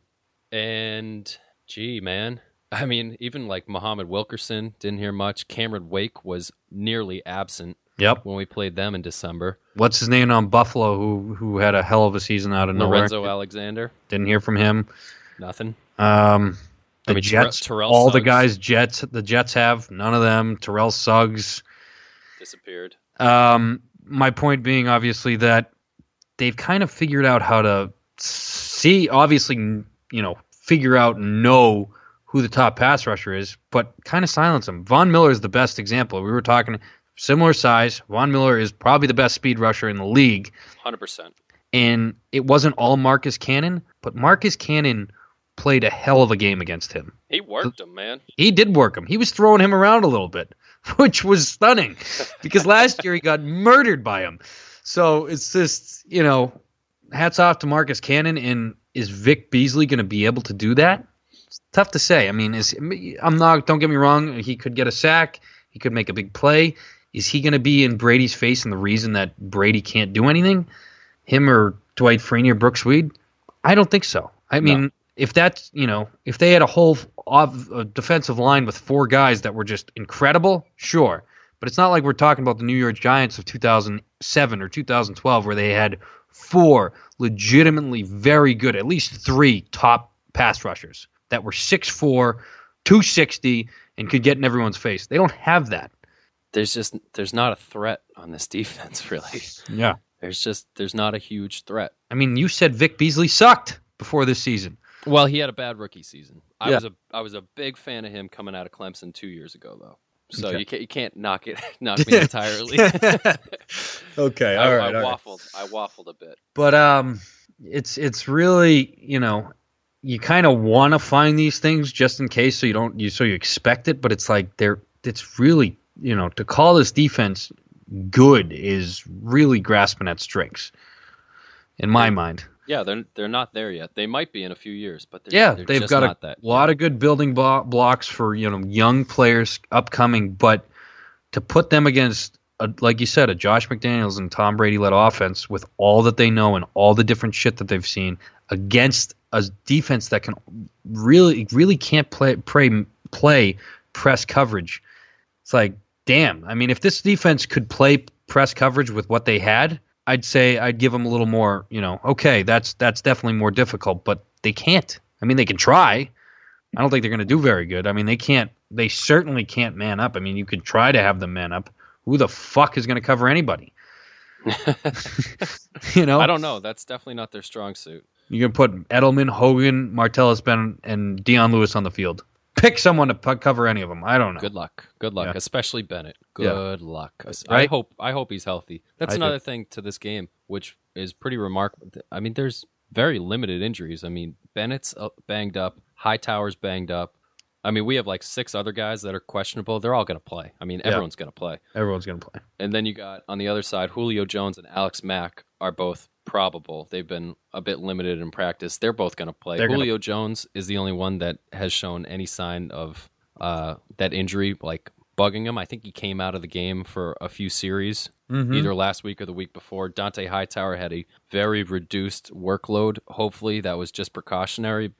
And, gee, man. I mean, even like Muhammad Wilkerson, didn't hear much. Cameron Wake was nearly absent Yep. when we played them in December. What's his name on Buffalo who who had a hell of a season out of Lorenzo nowhere? Alexander, Didn't hear from him. nothing. Um, the I mean, Jets, Terrell- Terrell all the Suggs. guys Jets the Jets have, none of them. Terrell Suggs. Disappeared. Um, my point being, obviously, that they've kind of figured out how to see, obviously, you know, figure out and know who the top pass rusher is, but kind of silence them. Von Miller is the best example. We were talking similar size. Von Miller is probably the best speed rusher in the league, one hundred percent. and it wasn't all Marcus Cannon, but Marcus Cannon played a hell of a game against him. He worked him, man. He did work him. He was throwing him around a little bit, which was stunning because last year he got murdered by him. So it's just, you know, hats off to Marcus Cannon. And is Vic Beasley going to be able to do that? It's tough to say. I mean, is I'm not, don't get me wrong. He could get a sack. He could make a big play. Is he going to be in Brady's face and the reason that Brady can't do anything? Him or Dwight Freeney or Brooks Reed? I don't think so. I mean, No. if that's, you know, if they had a whole off, a defensive line with four guys that were just incredible, sure. But it's not like we're talking about the New York Giants of two thousand seven or two thousand twelve where they had four legitimately very good, at least three top pass rushers that were six foot four, two sixty, and could get in everyone's face. They don't have that. There's just there's not a threat on this defense, really. Yeah. There's just there's not a huge threat. I mean, you said Vic Beasley sucked before this season. Well, he had a bad rookie season. I Yeah. was a I was a big fan of him coming out of Clemson two years ago, though. So Okay. you can't you can't knock it knock me entirely. Okay, I, all I right. all right. waffled. I waffled a bit. But um, it's it's really, you know, you kind of want to find these things just in case, so you don't you so you expect it, but it's like they're it's really, you know, to call this defense good is really grasping at strings in my mind. Yeah, they're they're not there yet. They might be in a few years, but they're, Yeah, they're they've just got not a that lot yet. of good building blo- blocks for, you know, young players upcoming, but to put them against, a, like you said, a Josh McDaniels and Tom Brady led offense with all that they know and all the different shit that they've seen against a defense that can really really can't play play, play press coverage. It's like, damn. I mean, if this defense could play press coverage with what they had, I'd say I'd give them a little more, you know, okay, that's that's definitely more difficult, but they can't. I mean, they can try. I don't think they're going to do very good. I mean, they can't. They certainly can't man up. I mean, you could try to have them man up. Who the fuck is going to cover anybody? You know, I don't know. That's definitely not their strong suit. You can put Edelman, Hogan, Martellus Bennett, and Deion Lewis on the field. Pick someone to pu- cover any of them. I don't know. Good luck. Good luck, Yeah. especially Bennett. Yeah. Good luck. I Right? hope I hope he's healthy. That's I do. another thing to this game, which is pretty remarkable. I mean, there's very limited injuries. I mean, Bennett's uh, banged up, Hightower's banged up. I mean, we have like six other guys that are questionable. They're all going to play. I mean, Yeah. everyone's going to play. Everyone's going to play. And then you got on the other side, Julio Jones and Alex Mack are both probable. They've been a bit limited in practice. They're both going to play. They're gonna- Julio Jones is the only one that has shown any sign of uh, that injury like bugging him. I think he came out of the game for a few series, Mhm. either last week or the week before. Dante Hightower had a very reduced workload. Hopefully, that was just precautionary.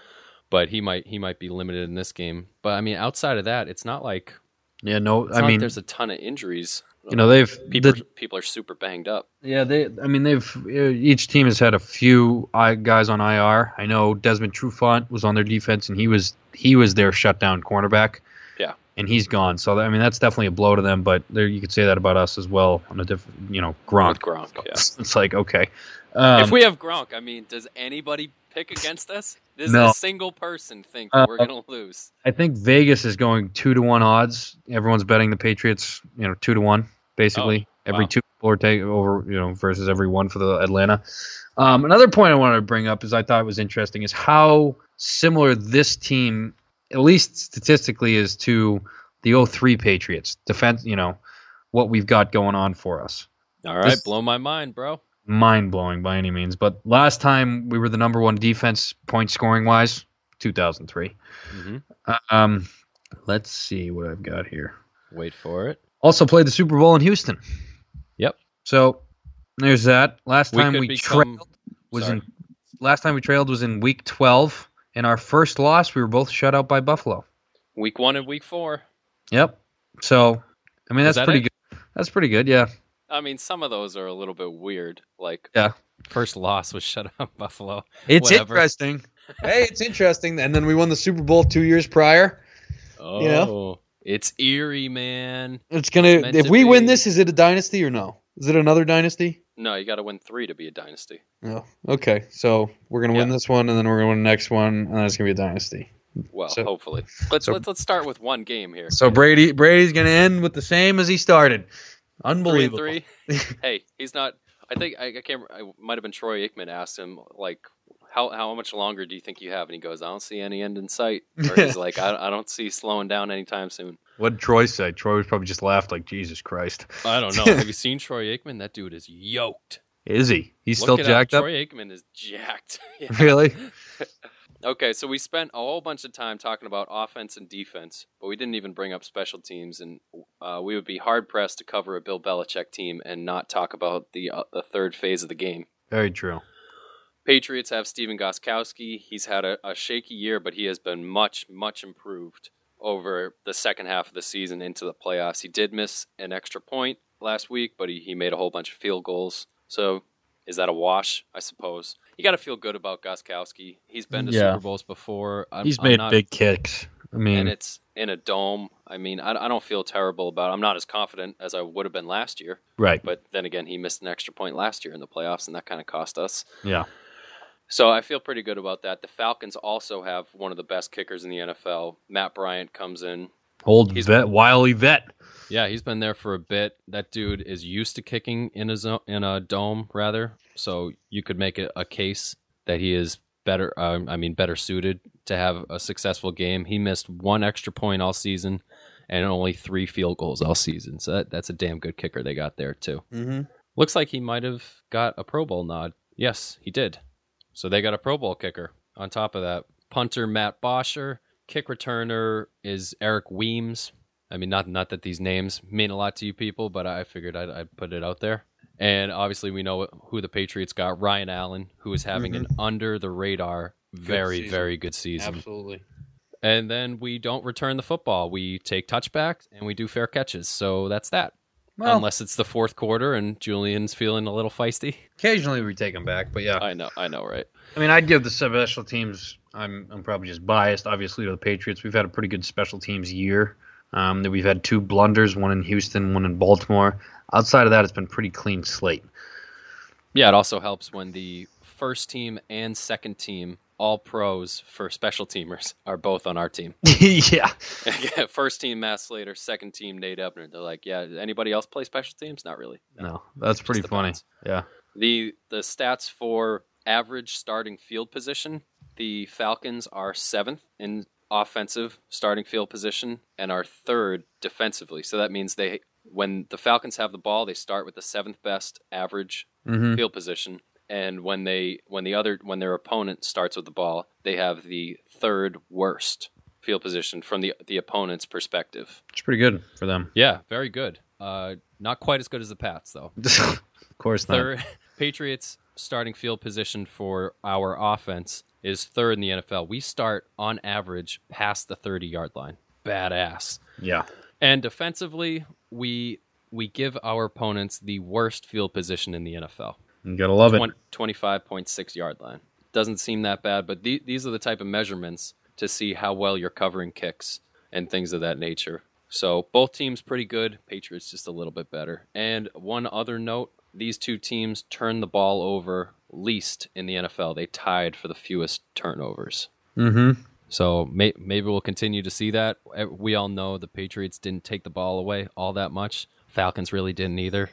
But he might he might be limited in this game. But I mean, outside of that, it's not like Yeah, no, it's I not mean, like there's a ton of injuries. you know, they've People the- people are super banged up. yeah, they. I mean, they've uh, each team has had a few I, guys on I R. I know Desmond Trufant was on their defense, and he was he was their shutdown cornerback. Yeah. And he's gone. So I mean, that's definitely a blow to them. But there, you could say that about us as well on a different, you know, Gronk. With Gronk, yeah. It's like, okay. Um, If we have Gronk, I mean, does anybody pick against us? Does No. a single person think that Uh, we're going to lose? I think Vegas is going two to one odds. Everyone's betting the Patriots, you know, two to one basically. Oh, every wow. two people are taking over, you know, versus every one for the Atlanta. Um, another point I wanted to bring up is I thought was interesting is how similar this team, at least statistically, is to the oh three Patriots defense. You know, what we've got going on for us. All right, this- blow my mind, bro. Mind blowing by any means, but last time we were the number one defense point scoring wise, two thousand three. hmm Um, let's see what I've got here. Wait for it. Also played the Super Bowl in Houston. Yep. So there's that. Last We time could we become- trailed was Sorry. in last time we trailed was in week twelve. In our first loss, we were both shut out by Buffalo. Week one and week four. Yep. So I mean Is that's that pretty it? good. That's pretty good. Yeah. I mean, some of those are a little bit weird. Like, Yeah. first loss was shut out Buffalo. It's Whatever. interesting. Hey, it's interesting. And then we won the Super Bowl two years prior. Oh, Yeah. it's eerie, man. It's gonna. meant If to we win be. this, is it a dynasty or no? Is it another dynasty? No, you got to win three to be a dynasty. No. Okay. So we're gonna win Yeah. this one, and then we're gonna win the next one, and then it's gonna be a dynasty. Well, So- hopefully. Let's so- let's let's start with one game here. So Brady, Brady's gonna end with the same as he started. Three and Unbelievable. three. Hey, he's not. I think I, I can't. I might have been Troy Aikman asked him like, how how much longer do you think you have? And he goes, I don't see any end in sight. Or he's like, I, I don't see slowing down anytime soon. What did Troy say? Troy was probably just laughed like Jesus Christ. I don't know. Have you seen Troy Aikman? That dude is yoked. Is he? He's Look still it jacked up. Troy Aikman is jacked. Yeah. Really? Okay, so we spent a whole bunch of time talking about offense and defense, but we didn't even bring up special teams, and uh, we would be hard pressed to cover a Bill Belichick team and not talk about the uh, the third phase of the game. Very true. Patriots have Steven Gostkowski. He's had a, a shaky year, but he has been much, much improved over the second half of the season into the playoffs. He did miss an extra point last week, but he, he made a whole bunch of field goals. So is that a wash? I suppose. You got to feel good about Gostkowski. He's been to Yeah. Super Bowls before. I'm, He's I'm made not- big kicks. I mean, and it's in a dome. I mean, I, I don't feel terrible about it. I'm not as confident as I would have been last year. right. But then again, he missed an extra point last year in the playoffs, and that kind of cost us. Yeah. So I feel pretty good about that. The Falcons also have one of the best kickers in the N F L. Matt Bryant comes in Old He's- vet, wily vet. Yeah, he's been there for a bit. That dude is used to kicking in a zo- in a dome, rather. So you could make it a case that he is better. Um, I mean, better suited to have a successful game. He missed one extra point all season, and only three field goals all season. So that, that's a damn good kicker they got there too. Mm-hmm. Looks like he might have got a Pro Bowl nod. Yes, he did. So they got a Pro Bowl kicker. On top of that, punter Matt Bosher, kick returner is Eric Weems. I mean, not not that these names mean a lot to you people, but I figured I'd, I'd put it out there. And obviously, we know who the Patriots got: Ryan Allen, who is having Mhm. an under the radar, very season. very good season. Absolutely. And then we don't return the football. We take touchbacks and we do fair catches. So that's that. Well, Unless it's the fourth quarter and Julian's feeling a little feisty. occasionally we take them back, but yeah. I know, I know, right? I mean, I'd give the special teams. I'm I'm probably just biased, obviously, to the Patriots. We've had a pretty good special teams year. Um, that we've had two blunders, one in Houston, one in Baltimore. Outside of that, it's been pretty clean slate. Yeah, it also helps when the first team and second team, all pros for special teamers, are both on our team. Yeah. First team Matt Slater, second team Nate Ebner. They're like, yeah, anybody else play special teams? Not really. No, that's pretty the funny. Pats. Yeah. The the stats for average starting field position, the Falcons are seventh in offensive starting field position and are third defensively. So that means they when the Falcons have the ball, they start with the seventh best average Mm-hmm. field position, and when they when the other when their opponent starts with the ball, they have the third worst field position from the the opponent's perspective. It's pretty good for them. Yeah, very good. Uh, not quite as good as the Pats though. Of course not. Third, Patriots starting field position for our offense is third in the N F L. We start on average past the thirty-yard line. Badass. Yeah. And defensively, we we give our opponents the worst field position in the N F L. You gotta love it. twenty-five point six yard line. Doesn't seem that bad, but the, these are the type of measurements to see how well you're covering kicks and things of that nature. So both teams pretty good. Patriots just a little bit better. And one other note, these two teams turn the ball over least in the N F L. They tied for the fewest turnovers. Mm-hmm. So may, maybe we'll continue to see that. We all know the Patriots didn't take the ball away all that much. Falcons really didn't either.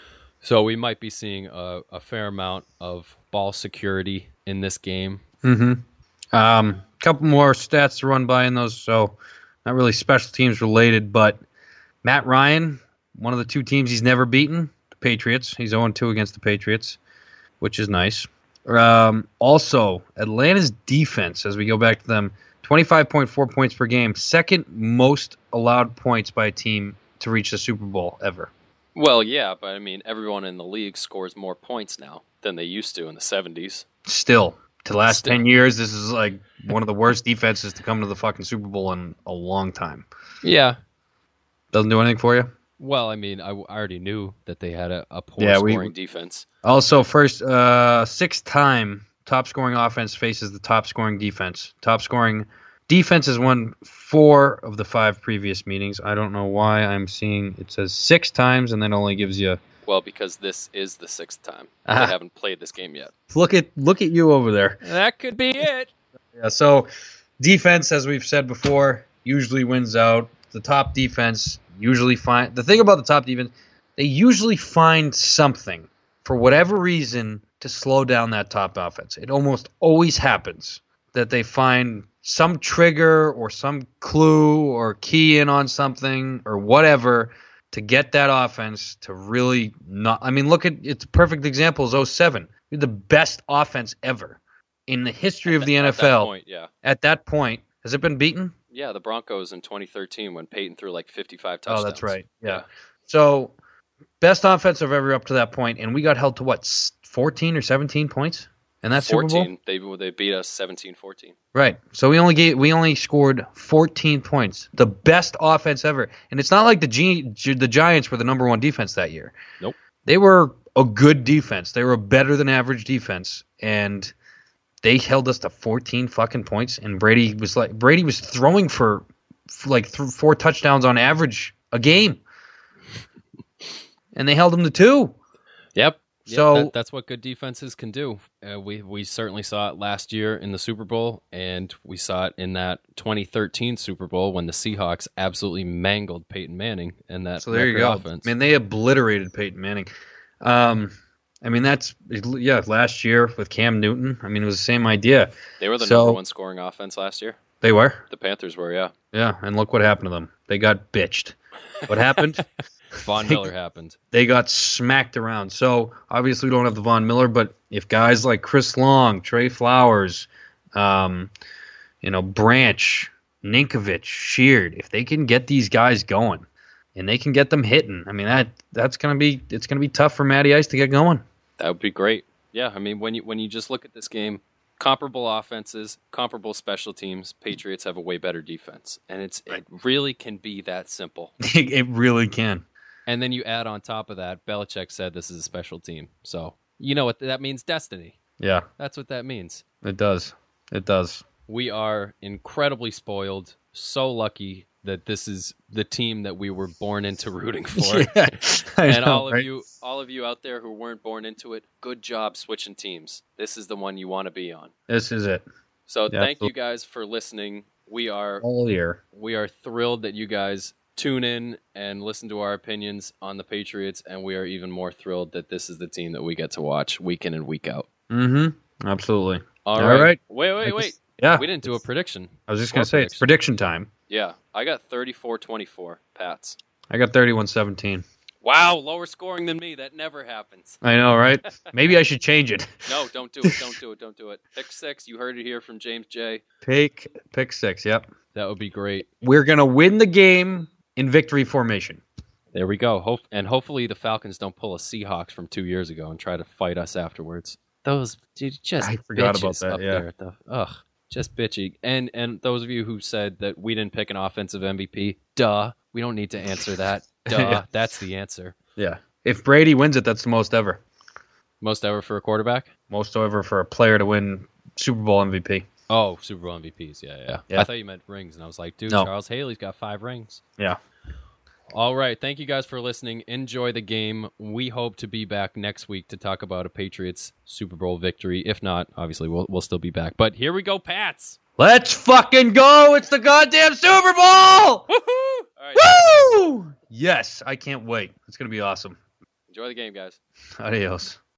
So we might be seeing a, a fair amount of ball security in this game. Mm-hmm. Um, couple more stats to run by in those, so not really special teams related, but Matt Ryan, one of the two teams he's never beaten, the Patriots. He's oh and two against the Patriots, which is nice. Um, also, Atlanta's defense, as we go back to them, twenty-five point four points per game, second most allowed points by a team to reach the Super Bowl ever. Well, yeah, but I mean, everyone in the league scores more points now than they used to in the seventies. Still, to the last Still. ten years, this is like one of the worst defenses to come to the fucking Super Bowl in a long time. Yeah. Doesn't do anything for you? Well, I mean, I, I already knew that they had a, a poor Yeah, we- scoring defense. Also, first, uh, sixth time top scoring offense faces the top scoring defense. Top scoring defense has won four of the five previous meetings. I don't know why I'm seeing it says six times and then only gives you. Well, because this is the sixth time. Ah. They haven't played this game yet. Look at look at you over there. That could be it. Yeah. So, defense, as we've said before, usually wins out. The top defense usually find the thing about the top defense. They usually find something for whatever reason to slow down that top offense. It almost always happens that they find some trigger or some clue or key in on something or whatever to get that offense to really not. I mean, look at it's a perfect example is oh seven. We're the best offense ever in the history of the At N F that L. point, yeah. At that point, has it been beaten? Yeah, the Broncos in twenty thirteen when Peyton threw like fifty-five touchdowns. Oh, that's right. Yeah. So, best offensive ever up to that point, and we got held to what, fourteen or seventeen points in that Super Bowl? fourteen. They they beat us seventeen fourteen. Right. So we only gave, we only scored fourteen points. The best offense ever. And it's not like the G, the Giants were the number one defense that year. Nope. They were a good defense. They were a better than average defense, and they held us to fourteen fucking points. And Brady was like Brady was throwing for, for like th- four touchdowns on average a game, and they held him to two. Yep. Yeah, So that, that's what good defenses can do. Uh, we we certainly saw it last year in the Super Bowl, and we saw it in that twenty thirteen Super Bowl when the Seahawks absolutely mangled Peyton Manning and that So there you record go. offense. I mean, they obliterated Peyton Manning. Um, I mean, that's yeah. Last year with Cam Newton, I mean, it was the same idea. They were the So- number one scoring offense last year. They were, The Panthers were, yeah. yeah. And look what happened to them. They got bitched. What happened? Von Miller happened. They got smacked around. So obviously, we don't have the Von Miller, but if guys like Chris Long, Trey Flowers, um, you know, Branch, Ninkovich, Sheard, if they can get these guys going and they can get them hitting, I mean that that's gonna be it's gonna be tough for Matty Ice to get going. That would be great. Yeah, I mean, when you when you just look at this game, comparable offenses, comparable special teams, Patriots have a way better defense. And it's it really can be that simple. It really can. And then you add on top of that, Belichick said this is a special team. So you know what that means? Destiny. Yeah, That's what that means. it does. It does. We are incredibly spoiled, so lucky that this is the team that we were born into rooting for. Yeah, I And know, all of right? you all of you out there who weren't born into it, good job switching teams. This is the one you want to be on. This is it. So Yeah, thank you absolutely. guys for listening. We are All year. we are thrilled that you guys tune in and listen to our opinions on the Patriots, and we are even more thrilled that this is the team that we get to watch week in and week out. Mm-hmm. Absolutely. All All right. right. Wait, I wait, wait. just- Yeah. We didn't do a prediction. I was just Score gonna say it's prediction time. Yeah, I got thirty-four twenty-four, Pats. I got thirty-one seventeen. Wow, lower scoring than me. That never happens. I know, right? Maybe I should change it. No, don't do it. Don't do it. Don't do it. Pick six. You heard it here from James J. Pick pick six. Yep. That would be great. We're gonna win the game in victory formation. There we go. Hope and hopefully the Falcons don't pull a Seahawks from two years ago and try to fight us afterwards. Those dude, just I forgot about bitches that, up yeah. there at the ugh, just bitchy. And and those of you who said that we didn't pick an offensive M V P, duh. We don't need to answer that. Duh. Yeah. That's the answer. Yeah. If Brady wins it, that's the most ever. Most ever for a quarterback? Most ever for a player to win Super Bowl M V P. Oh, Super Bowl M V Ps. Yeah, yeah. Yeah. I thought you meant rings, and I was like, dude, No. Charles Haley's got five rings. Yeah. All right. Thank you guys for listening. Enjoy the game. We hope to be back next week to talk about a Patriots Super Bowl victory. If not, obviously, we'll, we'll still be back. But here we go, Pats. Let's fucking go! It's the goddamn Super Bowl! Woohoo! All right. Woo! Yes, I can't wait. It's gonna be awesome. Enjoy the game, guys. Adios.